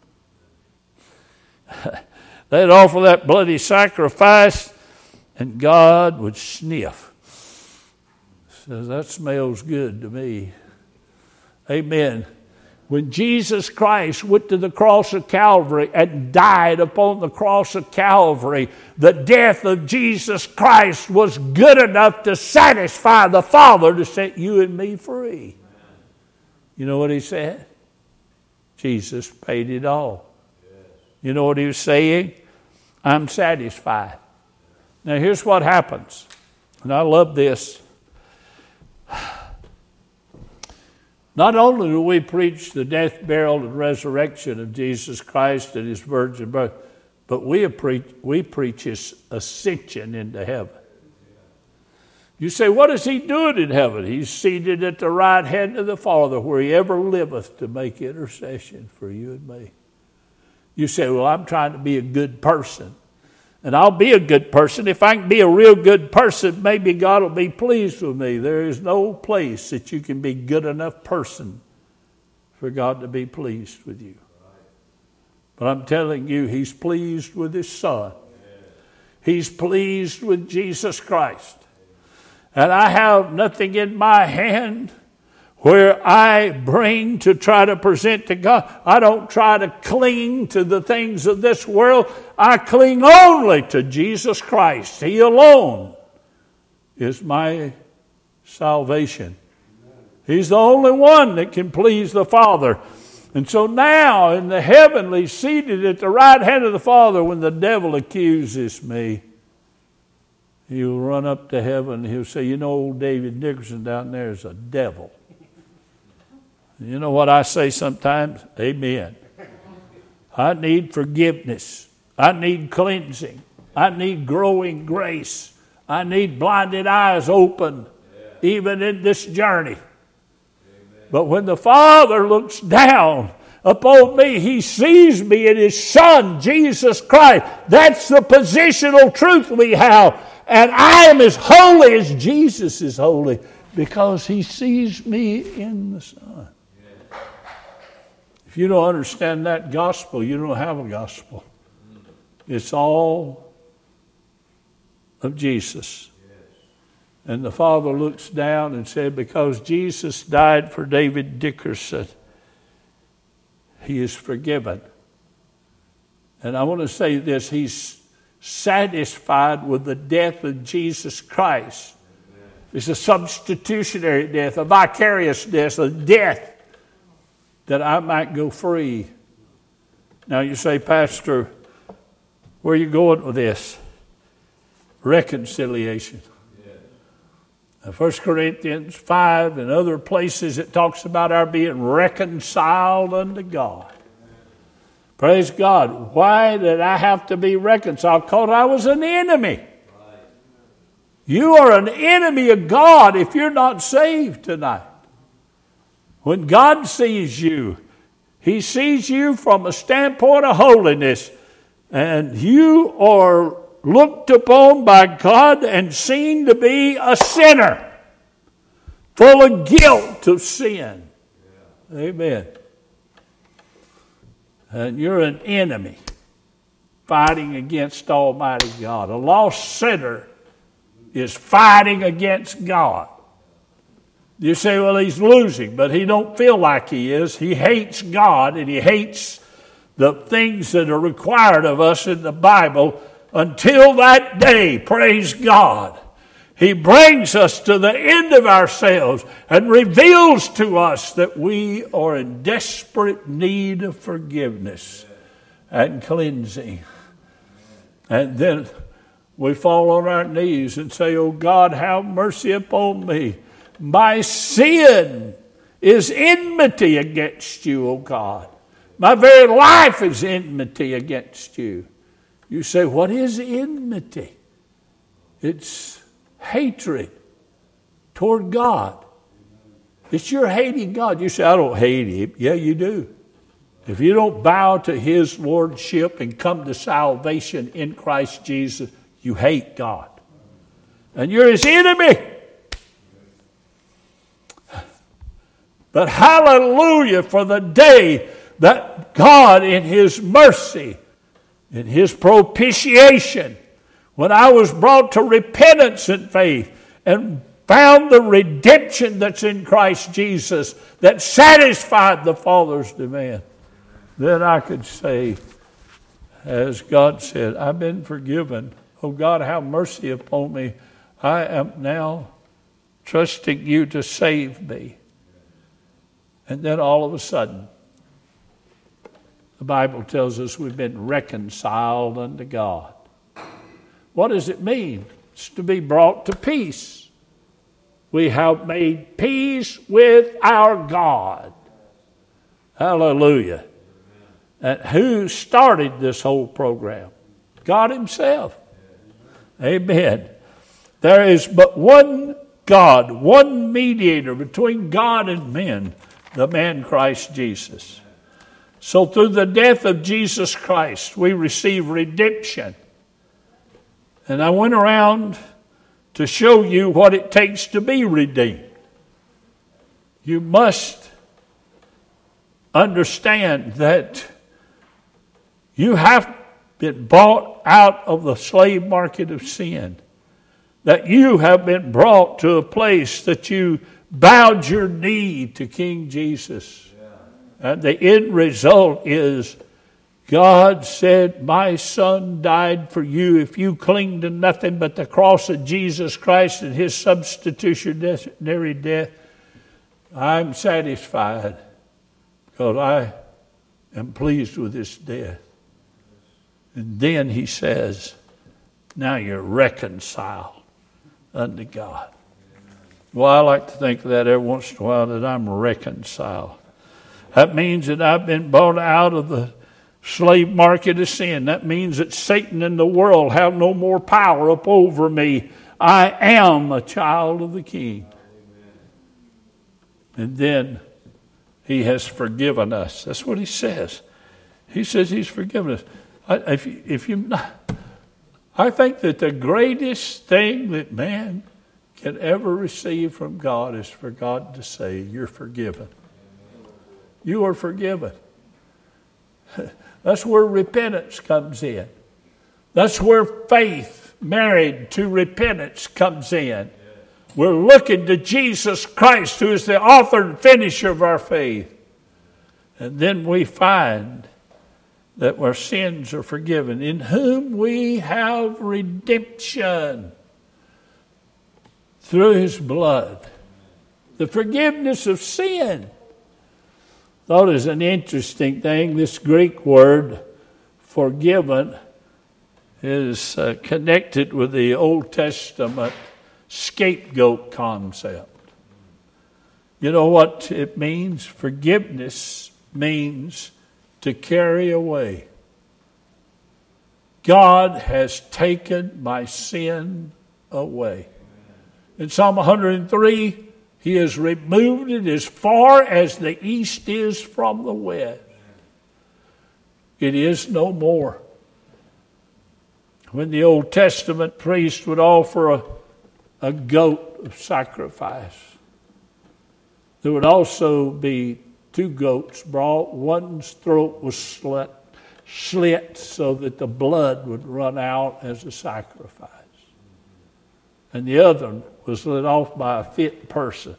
They'd offer that bloody sacrifice, and God would sniff. Says, that smells good to me. Amen. When Jesus Christ went to the cross of Calvary and died upon the cross of Calvary, the death of Jesus Christ was good enough to satisfy the Father to set you and me free. You know what He said? Jesus paid it all. You know what He was saying? I'm satisfied. Now here's what happens. And I love this. Not only do we preach the death, burial, and resurrection of Jesus Christ and His virgin birth, but we preach His ascension into heaven. You say, what is He doing in heaven? He's seated at the right hand of the Father, where He ever liveth to make intercession for you and me. You say, well, I'm trying to be a good person. And I'll be a good person. If I can be a real good person, maybe God will be pleased with me. There is no place that you can be good enough person for God to be pleased with you. But I'm telling you, He's pleased with His Son. He's pleased with Jesus Christ. And I have nothing in my hand where I bring to try to present to God. I don't try to cling to the things of this world. I cling only to Jesus Christ. He alone is my salvation. He's the only one that can please the Father. And so now in the heavenly, seated at the right hand of the Father, when the devil accuses me, he'll run up to heaven and he'll say, you know, old David Nickerson down there is a devil. You know what I say sometimes? Amen. I need forgiveness. I need cleansing. I need growing grace. I need blinded eyes open, even in this journey. But when the Father looks down upon me, He sees me in His Son, Jesus Christ. That's the positional truth we have. And I am as holy as Jesus is holy, because He sees me in the Son. If you don't understand that gospel, you don't have a gospel. It's all of Jesus. And the Father looks down and said, because Jesus died for David Dickerson, he is forgiven. And I want to say this, He's satisfied with the death of Jesus Christ. It's a substitutionary death, a vicarious death, a death that I might go free. Now you say, Pastor, where are you going with this? Reconciliation. 1 Corinthians 5 and other places it talks about our being reconciled unto God Praise God. Why did I have to be reconciled? Because I was an enemy. You are an enemy of God if you're not saved tonight. When God sees you, He sees you from a standpoint of holiness, and you are looked upon by God and seen to be a sinner, full of guilt of sin. Amen. And you're an enemy fighting against Almighty God. A lost sinner is fighting against God. You say, well, he's losing, but he don't feel like he is. He hates God, and he hates the things that are required of us in the Bible until that day. Praise God. He brings us to the end of ourselves and reveals to us that we are in desperate need of forgiveness and cleansing. And then we fall on our knees and say, oh God, have mercy upon me. My sin is enmity against you, oh God. My very life is enmity against you. You say, what is enmity? It's hatred toward God. It's your hating God. You say, I don't hate Him. Yeah, you do. If you don't bow to His lordship and come to salvation in Christ Jesus, you hate God. And you're His enemy. But hallelujah for the day that God in His mercy, in His propitiation, when I was brought to repentance and faith and found the redemption that's in Christ Jesus that satisfied the Father's demand, then I could say, as God said, I've been forgiven. Oh God, have mercy upon me. I am now trusting you to save me. And then all of a sudden, the Bible tells us we've been reconciled unto God. What does it mean? It's to be brought to peace. We have made peace with our God. Hallelujah. And who started this whole program? God Himself. Amen. There is but one God, one mediator between God and men, the man Christ Jesus. So through the death of Jesus Christ, we receive redemption. And I went around to show you what it takes to be redeemed. You must understand that you have been bought out of the slave market of sin. That you have been brought to a place that you bowed your knee to King Jesus. And the end result is God said, my son died for you. If you cling to nothing but the cross of Jesus Christ and His substitutionary death, I'm satisfied because I am pleased with His death. And then He says, now you're reconciled unto God. Well, I like to think of that every once in a while, that I'm reconciled. That means that I've been bought out of the slave market of sin. That means that Satan and the world have no more power up over me. I am a child of the King. And then He has forgiven us. That's what He says. He says He's forgiven us. I think that the greatest thing that man can ever receive from God is for God to say, you're forgiven. You are forgiven. That's where repentance comes in. That's where faith married to repentance comes in. We're looking to Jesus Christ, who is the author and finisher of our faith. And then we find that our sins are forgiven, in whom we have redemption through His blood. The forgiveness of sin. Thought is an interesting thing. This Greek word, forgiven, is connected with the Old Testament scapegoat concept. You know what it means? Forgiveness means to carry away. God has taken my sin away. In Psalm 103, He has removed it as far as the east is from the west. It is no more. When the Old Testament priest would offer a goat of sacrifice, there would also be 2 goats brought. One's throat was slit so that the blood would run out as a sacrifice. And the other was let off by a fit person,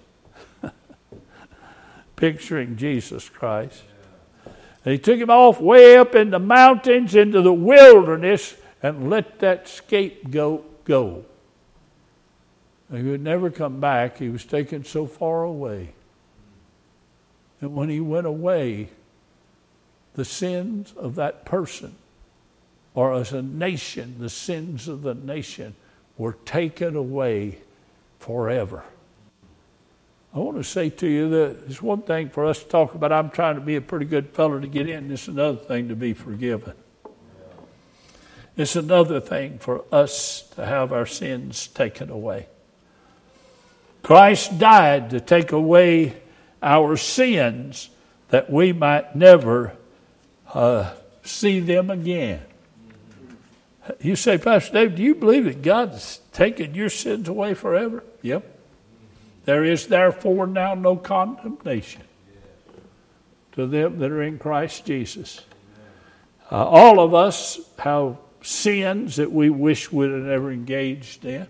picturing Jesus Christ. And He took him off way up in the mountains, into the wilderness, and let that scapegoat go. And he would never come back. He was taken so far away. And when he went away, the sins of that person, or as a nation, the sins of the nation, were taken away forever. I want to say to you that it's one thing for us to talk about, I'm trying to be a pretty good fellow to get in. It's another thing to be forgiven. It's another thing for us to have our sins taken away. Christ died to take away our sins that we might never see them again. You say, Pastor Dave, do you believe that God's taken your sins away forever? Yep. There is therefore now no condemnation to them that are in Christ Jesus. All of us have sins that we wish we'd have never engaged in.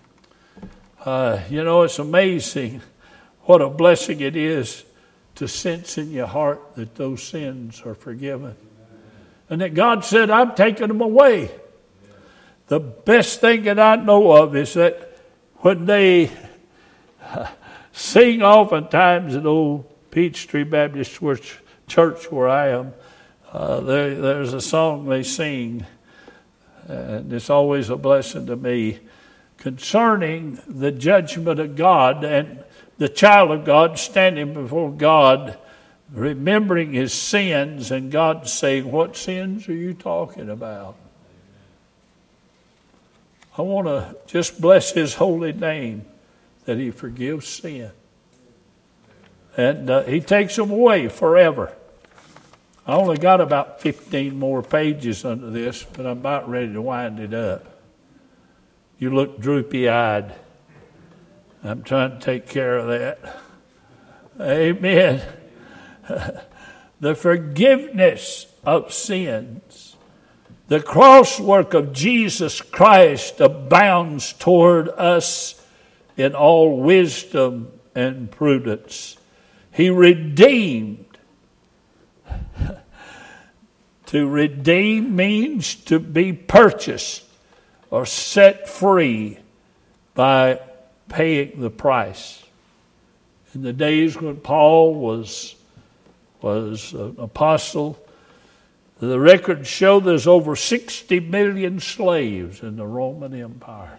It's amazing what a blessing it is to sense in your heart that those sins are forgiven. And that God said, I'm taking them away. The best thing that I know of is that when they sing oftentimes at old Peachtree Baptist Church where I am, there's a song they sing, and it's always a blessing to me, concerning the judgment of God and the child of God standing before God, remembering his sins, and God saying, what sins are you talking about? I want to just bless His holy name that He forgives sin. And He takes them away forever. I only got about 15 more pages under this, but I'm about ready to wind it up. You look droopy-eyed. I'm trying to take care of that. Amen. The forgiveness of sins. The cross work of Jesus Christ abounds toward us in all wisdom and prudence. He redeemed. To redeem means to be purchased or set free by paying the price. In the days when Paul was an apostle, the records show there's over 60 million slaves in the Roman Empire.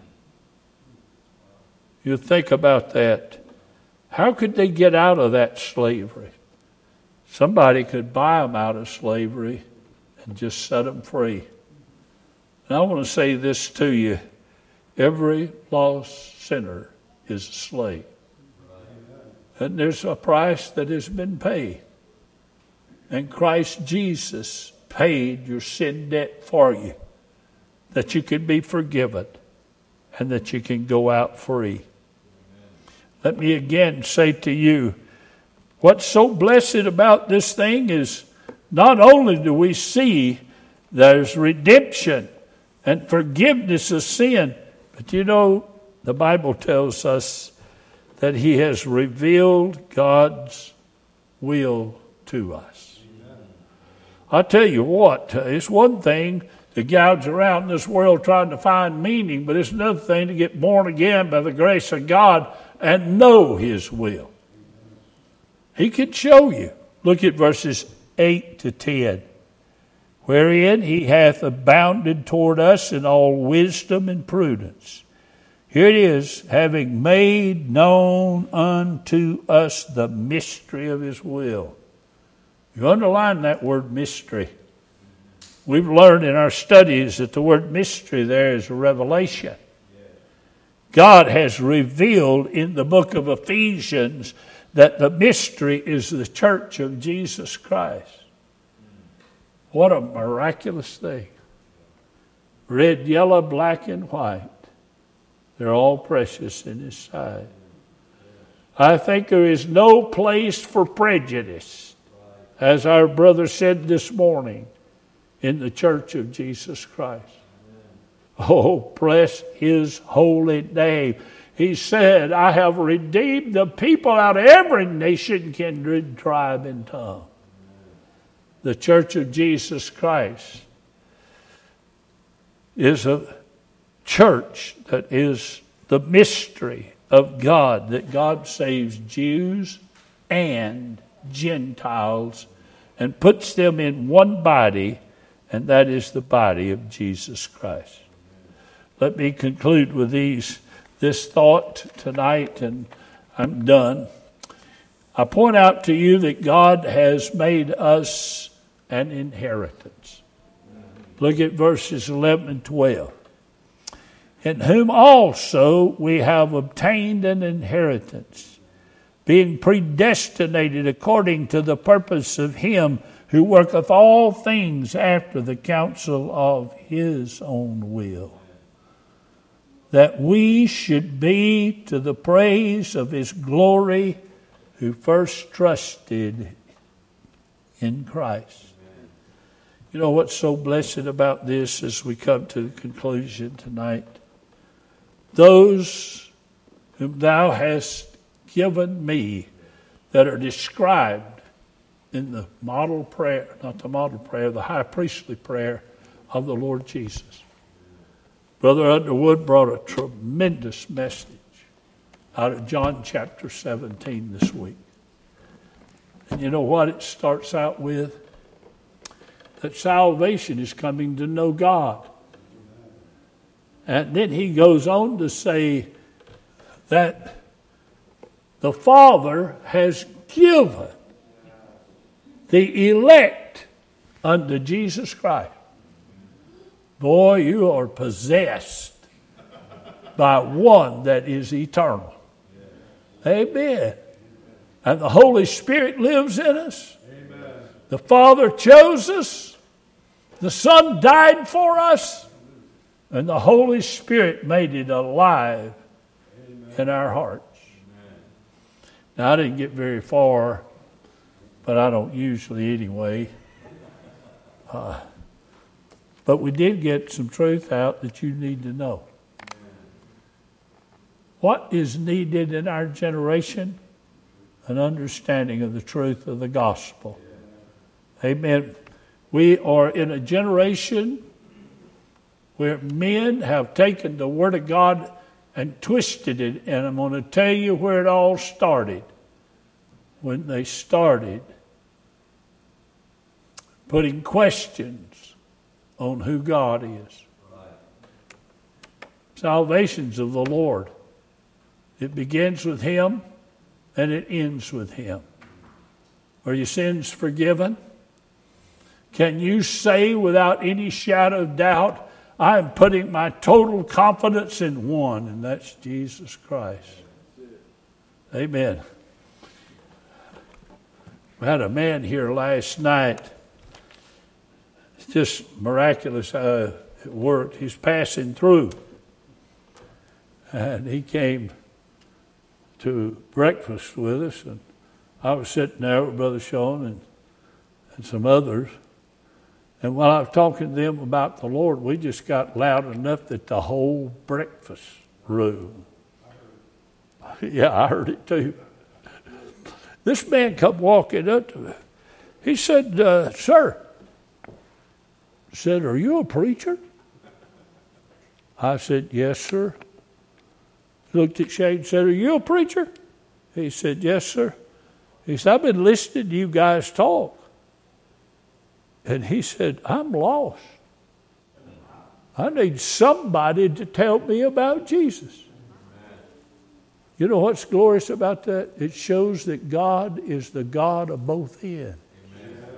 You think about that. How could they get out of that slavery? Somebody could buy them out of slavery and just set them free. And I want to say this to you. Every lost sinner is a slave. And there's a price that has been paid. And Christ Jesus paid your sin debt for you, that you can be forgiven and that you can go out free. Let me again say to you, what's so blessed about this thing is not only do we see there's redemption and forgiveness of sin, but the Bible tells us that He has revealed God's will to us. I tell you what, it's one thing to gouge around this world trying to find meaning, but it's another thing to get born again by the grace of God and know His will. He can show you. Look at verses 8 to 10. Wherein He hath abounded toward us in all wisdom and prudence. Here it is, having made known unto us the mystery of His will. You underline that word mystery. We've learned in our studies that the word mystery there is a revelation. God has revealed in the book of Ephesians that the mystery is the church of Jesus Christ. What a miraculous thing. Red, yellow, black, and white. They're all precious in His sight. I think there is no place for prejudice, as our brother said this morning, in the church of Jesus Christ. Oh, bless His holy name. He said, I have redeemed the people out of every nation, kindred, tribe, and tongue. The church of Jesus Christ is a church that is the mystery of God, that God saves Jews and Gentiles and puts them in one body, and that is the body of Jesus Christ. Let me conclude with this thought tonight, and I'm done. I point out to you that God has made us an inheritance. Look at verses 11 and 12. In whom also we have obtained an inheritance, being predestinated according to the purpose of Him who worketh all things after the counsel of His own will, that we should be to the praise of His glory, who first trusted in Christ. You know what's so blessed about this as we come to the conclusion tonight? Those whom Thou hast given me that are described in the model prayer, not the model prayer, the high priestly prayer of the Lord Jesus. Brother Underwood brought a tremendous message out of John chapter 17 this week. And you know what it starts out with? That salvation is coming to know God. And then he goes on to say that the Father has given the elect unto Jesus Christ. Boy, you are possessed by one that is eternal. Amen. And the Holy Spirit lives in us. Amen. The Father chose us. The Son died for us. And the Holy Spirit made it alive in our hearts. Now, I didn't get very far, but I don't usually anyway. But we did get some truth out that you need to know. What is needed in our generation? An understanding of the truth of the gospel. Amen. We are in a generation where men have taken the Word of God and twisted it. And I'm going to tell you where it all started. When they started putting questions on who God is. Salvation's of the Lord. It begins with Him and it ends with Him. Are your sins forgiven? Can you say without any shadow of doubt, I am putting my total confidence in one, and that's Jesus Christ. Amen. We had a man here last night. It's just miraculous how it worked. He's passing through. And he came to breakfast with us. And I was sitting there with Brother Sean and some others. And while I was talking to them about the Lord, we just got loud enough that the whole breakfast room. Yeah, I heard it too. This man come walking up to me. He said, sir, said, are you a preacher? I said, yes, sir. Looked at Shane and said, are you a preacher? He said, yes, sir. He said, I've been listening to you guys talk. And he said, I'm lost. I need somebody to tell me about Jesus. You know what's glorious about that? It shows that God is the God of both ends. Amen.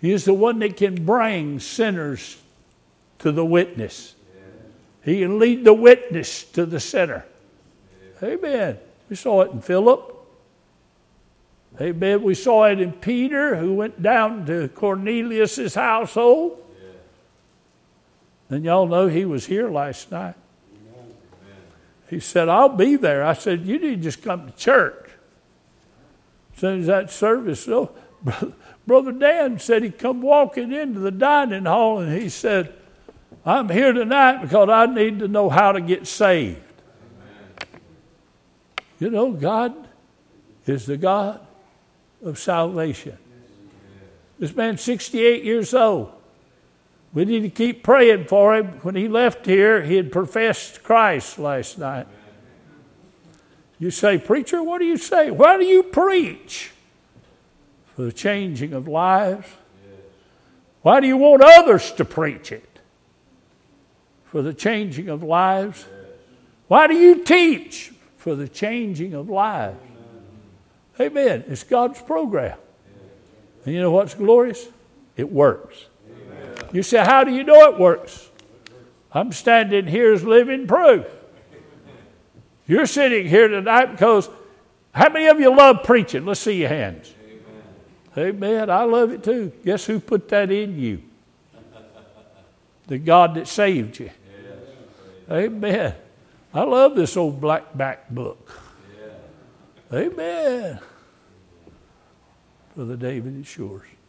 He is the one that can bring sinners to the witness. He can lead the witness to the sinner. Amen. We saw it in Philip. Amen. We saw it in Peter, who went down to Cornelius' household. And y'all know he was here last night. He said, I'll be there. I said, you need to just come to church. As soon as that service, so Brother Dan said he come walking into the dining hall and he said, I'm here tonight because I need to know how to get saved. Amen. You know, God is the God of salvation. This man's 68 years old. We need to keep praying for him. When he left here, he had professed Christ last night. You say, preacher, what do you say? Why do you preach? For the changing of lives. Why do you want others to preach it? For the changing of lives. Why do you teach? For the changing of lives. Amen. It's God's program. And you know what's glorious? It works. You say, how do you know it works? I'm standing here as living proof. You're sitting here tonight because how many of you love preaching? Let's see your hands. Amen. I love it too. Guess who put that in you? The God that saved you. Amen. I love this old black back book. Amen. Brother David, it's yours.